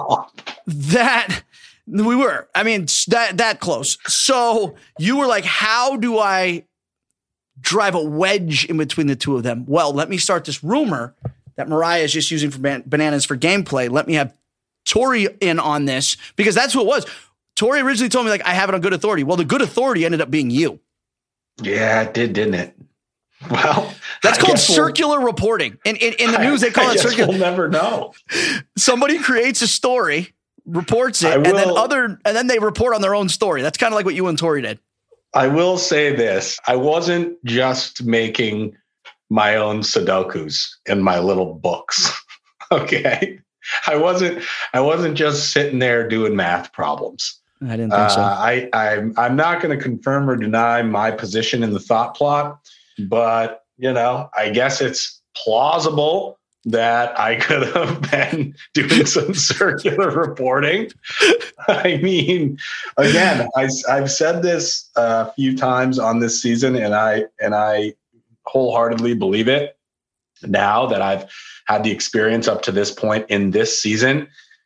we were. I mean, that close. So you were like, how do I drive a wedge in between the two of them? Well, let me start this rumor that Mariah is just using for bananas for gameplay. Let me have Tori in on this, because that's who it was. Tori originally told me, like, I have it on good authority. Well, the good authority ended up being you. Yeah, it did, didn't it? Well, that's called circular reporting. In the news, they call it circular. We'll never know. Somebody creates a story, reports it, and then they report on their own story. That's kind of like what you and Tori did. I will say this. I wasn't just making my own Sudokus in my little books. Okay. I wasn't just sitting there doing math problems. I didn't think so. I'm not going to confirm or deny my position in the thought plot, but I guess it's plausible that I could have been doing some circular reporting. I mean, again, I've said this a few times on this season, and I wholeheartedly believe it now that I've had the experience up to this point in this season.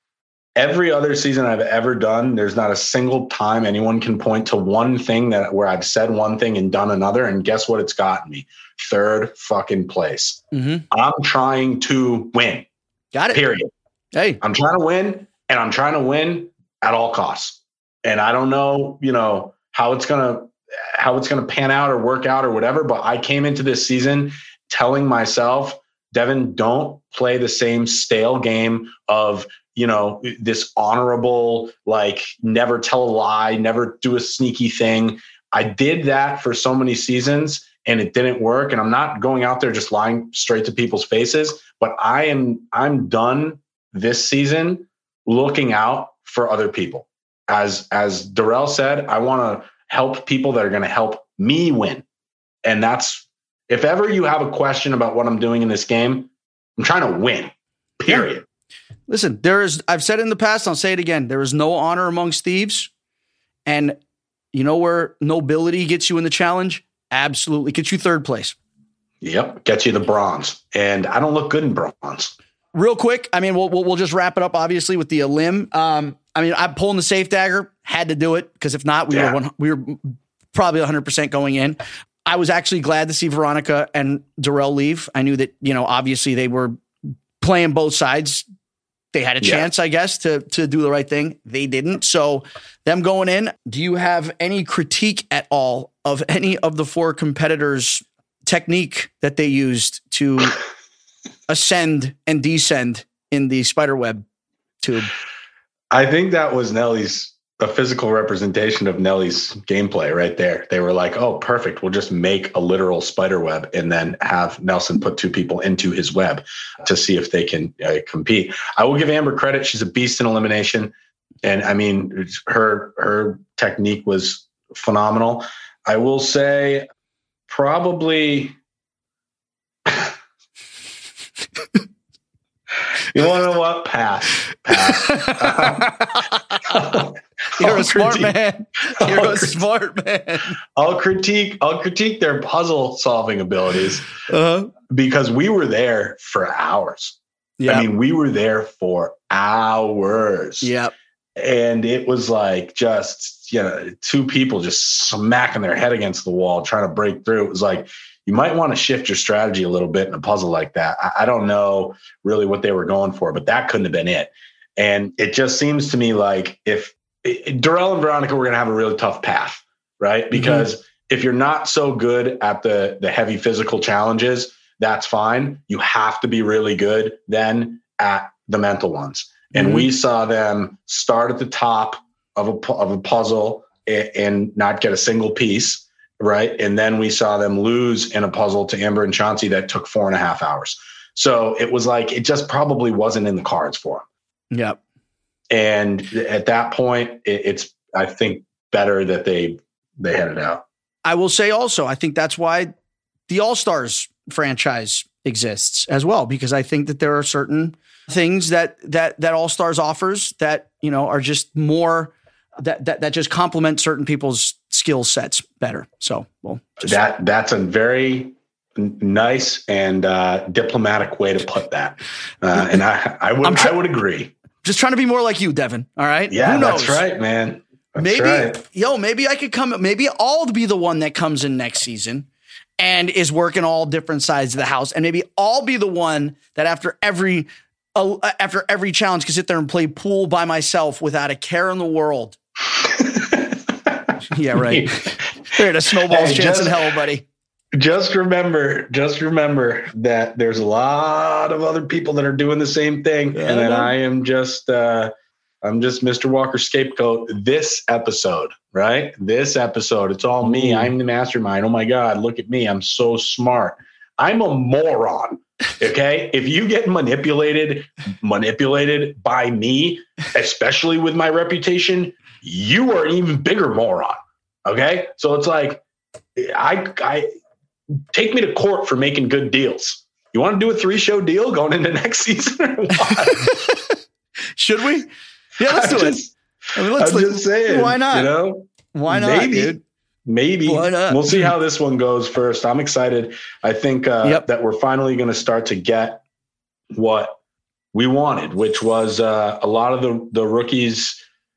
Every other season I've ever done, there's not a single time anyone can point to one thing where I've said one thing and done another. And guess what? It's gotten me third fucking place. Mm-hmm. I'm trying to win. Got it. Period. Hey, I'm trying to win, and I'm trying to win at all costs. And I don't know, how it's going to pan out or work out or whatever. But I came into this season telling myself, Devin, don't play the same stale game of, this honorable, like, never tell a lie, never do a sneaky thing. I did that for so many seasons and it didn't work. And I'm not going out there just lying straight to people's faces, but I'm done this season looking out for other people. As Darrell said, I want to help people that are going to help me win. And that's, if ever you have a question about what I'm doing in this game, I'm trying to win, period. Yeah. Listen, I've said it in the past, I'll say it again. There is no honor amongst thieves. And you know where nobility gets you in the challenge? Absolutely. Gets you third place. Yep. Gets you the bronze. And I don't look good in bronze. Real quick. I mean, we'll just wrap it up, obviously, with the limb. I'm pulling the safe dagger. Had to do it, because if not, we were probably 100% going in. I was actually glad to see Veronica and Darrell leave. I knew that, obviously they were playing both sides. They had a chance, I guess, to do the right thing. They didn't. So them going in, do you have any critique at all of any of the four competitors' technique that they used to ascend and descend in the spiderweb tube? I think that was a physical representation of Nelly's gameplay right there. They were like, oh, perfect. We'll just make a literal spider web and then have Nelson put two people into his web to see if they can compete. I will give Amber credit. She's a beast in elimination. And I mean, her technique was phenomenal. I will say probably, you want to know what? Pass. You're a smart man. You're a smart man. I'll critique their puzzle solving abilities because we were there for hours. Yep. I mean, we were there for hours. Yep. And it was like just, two people just smacking their head against the wall trying to break through. It was like, you might want to shift your strategy a little bit in a puzzle like that. I don't know really what they were going for, but that couldn't have been it. And it just seems to me like if Darrell and Veronica were going to have a really tough path, right? Because if you're not so good at the heavy physical challenges, that's fine. You have to be really good then at the mental ones. And we saw them start at the top of a puzzle and not get a single piece. Right. And then we saw them lose in a puzzle to Amber and Chauncey that took 4.5 hours. So it was like, it just probably wasn't in the cards for them. Yep. And at that point, it's, I think, better that they headed out. I will say also, I think that's why the All-Stars franchise exists as well, because I think that there are certain things that All-Stars offers that, are just more that just complement certain people's skill sets better. So, that's a very nice and diplomatic way to put that. And I would agree. Just trying to be more like you, Devin. All right. Yeah, that's right, man. Maybe I could come. Maybe I'll be the one that comes in next season and is working all different sides of the house, and maybe I'll be the one that after every challenge can sit there and play pool by myself without a care in the world. Yeah, right. There had a snowball's chance in hell, buddy. Just remember that there's a lot of other people that are doing the same thing, and that I am just Mr. Walker's scapegoat this episode, right? This episode, it's all me. I'm the mastermind. Oh my God, look at me. I'm so smart. I'm a moron. Okay. If you get manipulated by me, especially with my reputation, you are an even bigger moron. Okay. So it's like, I take me to court for making good deals. You want to do a 3-show deal going into next season or what? Should we? Yeah, let's do it. I mean, I'm just saying. Why not? Why not, dude? Maybe. Why not? We'll see how this one goes first. I'm excited. I think that we're finally going to start to get what we wanted, which was a lot of the rookies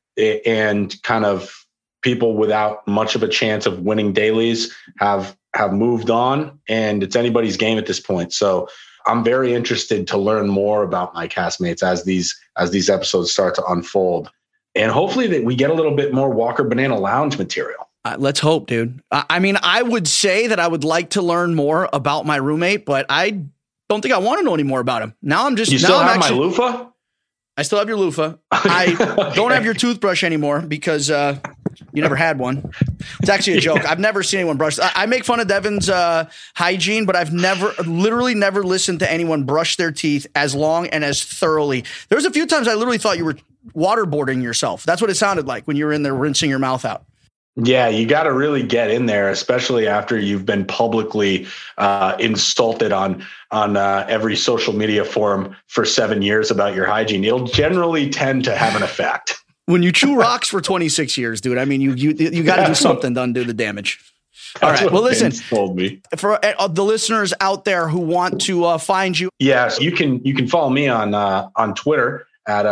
and kind of people without much of a chance of winning dailies have moved on, and it's anybody's game at this point. So I'm very interested to learn more about my castmates as these episodes start to unfold, and hopefully that we get a little bit more Walker Banana Lounge material. Let's hope, dude. I mean, I would say that I would like to learn more about my roommate, but I don't think I want to know any more about him. Now I'm just. You still have my loofah? I still have your loofah. I don't have your toothbrush anymore because you never had one. It's actually a joke. I've never seen anyone brush. I make fun of Devin's hygiene, but I've literally never listened to anyone brush their teeth as long and as thoroughly. There was a few times I literally thought you were waterboarding yourself. That's what it sounded like when you were in there rinsing your mouth out. Yeah, you got to really get in there, especially after you've been publicly insulted on every social media forum for 7 years about your hygiene. It'll generally tend to have an effect. When you chew rocks for 26 years, dude, I mean, you got to do something to undo the damage. All right. Well, listen, told me. For the listeners out there who want to find you. Yes, you can follow me on Twitter at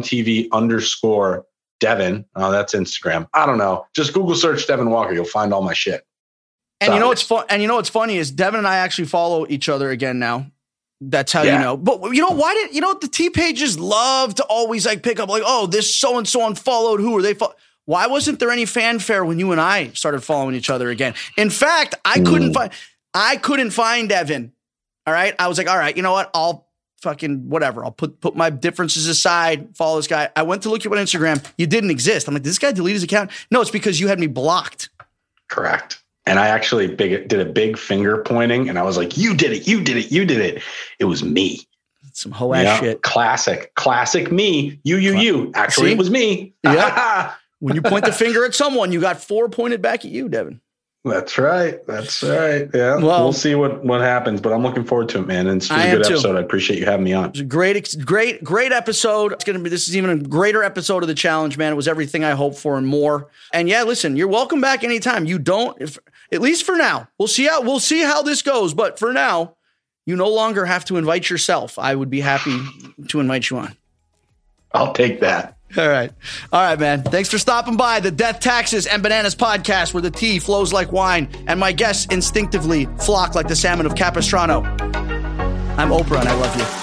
MTV_Devin. Oh, that's Instagram. I don't know. Just Google search Devin Walker. You'll find all my shit. And you know what's fun? And you know what's funny is Devin and I actually follow each other again now. That's how you know. But you know why the T pages love to always like pick up like, oh, this so and so unfollowed. Who are they? Why wasn't there any fanfare when you and I started following each other again? In fact, I couldn't find Devin. All right, I was like, all right, you know what? I'll fucking whatever. I'll put my differences aside, follow this guy. I went to look you up on Instagram. You didn't exist. I'm like, did this guy delete his account? No, it's because you had me blocked. Correct. And I actually did a big finger pointing, and I was like, you did it, you did it, you did it. It was me. Some hoe ass shit. Classic me. You. Actually, it was me. Yeah. When you point the finger at someone, you got 4 pointed back at you, Devin. That's right. Yeah, well, we'll see what happens, but I'm looking forward to it, man. And it's a good episode. I appreciate you having me on. It's a great episode. This is even a greater episode of the challenge, man. It was everything I hoped for and more. And yeah, listen, you're welcome back anytime. You don't, at least for now. We'll see how this goes. But for now, you no longer have to invite yourself. I would be happy to invite you on. I'll take that. All right, man. Thanks for stopping by the Death, Taxes, and Bananas podcast, where the tea flows like wine and my guests instinctively flock like the salmon of Capistrano. I'm Oprah, and I love you.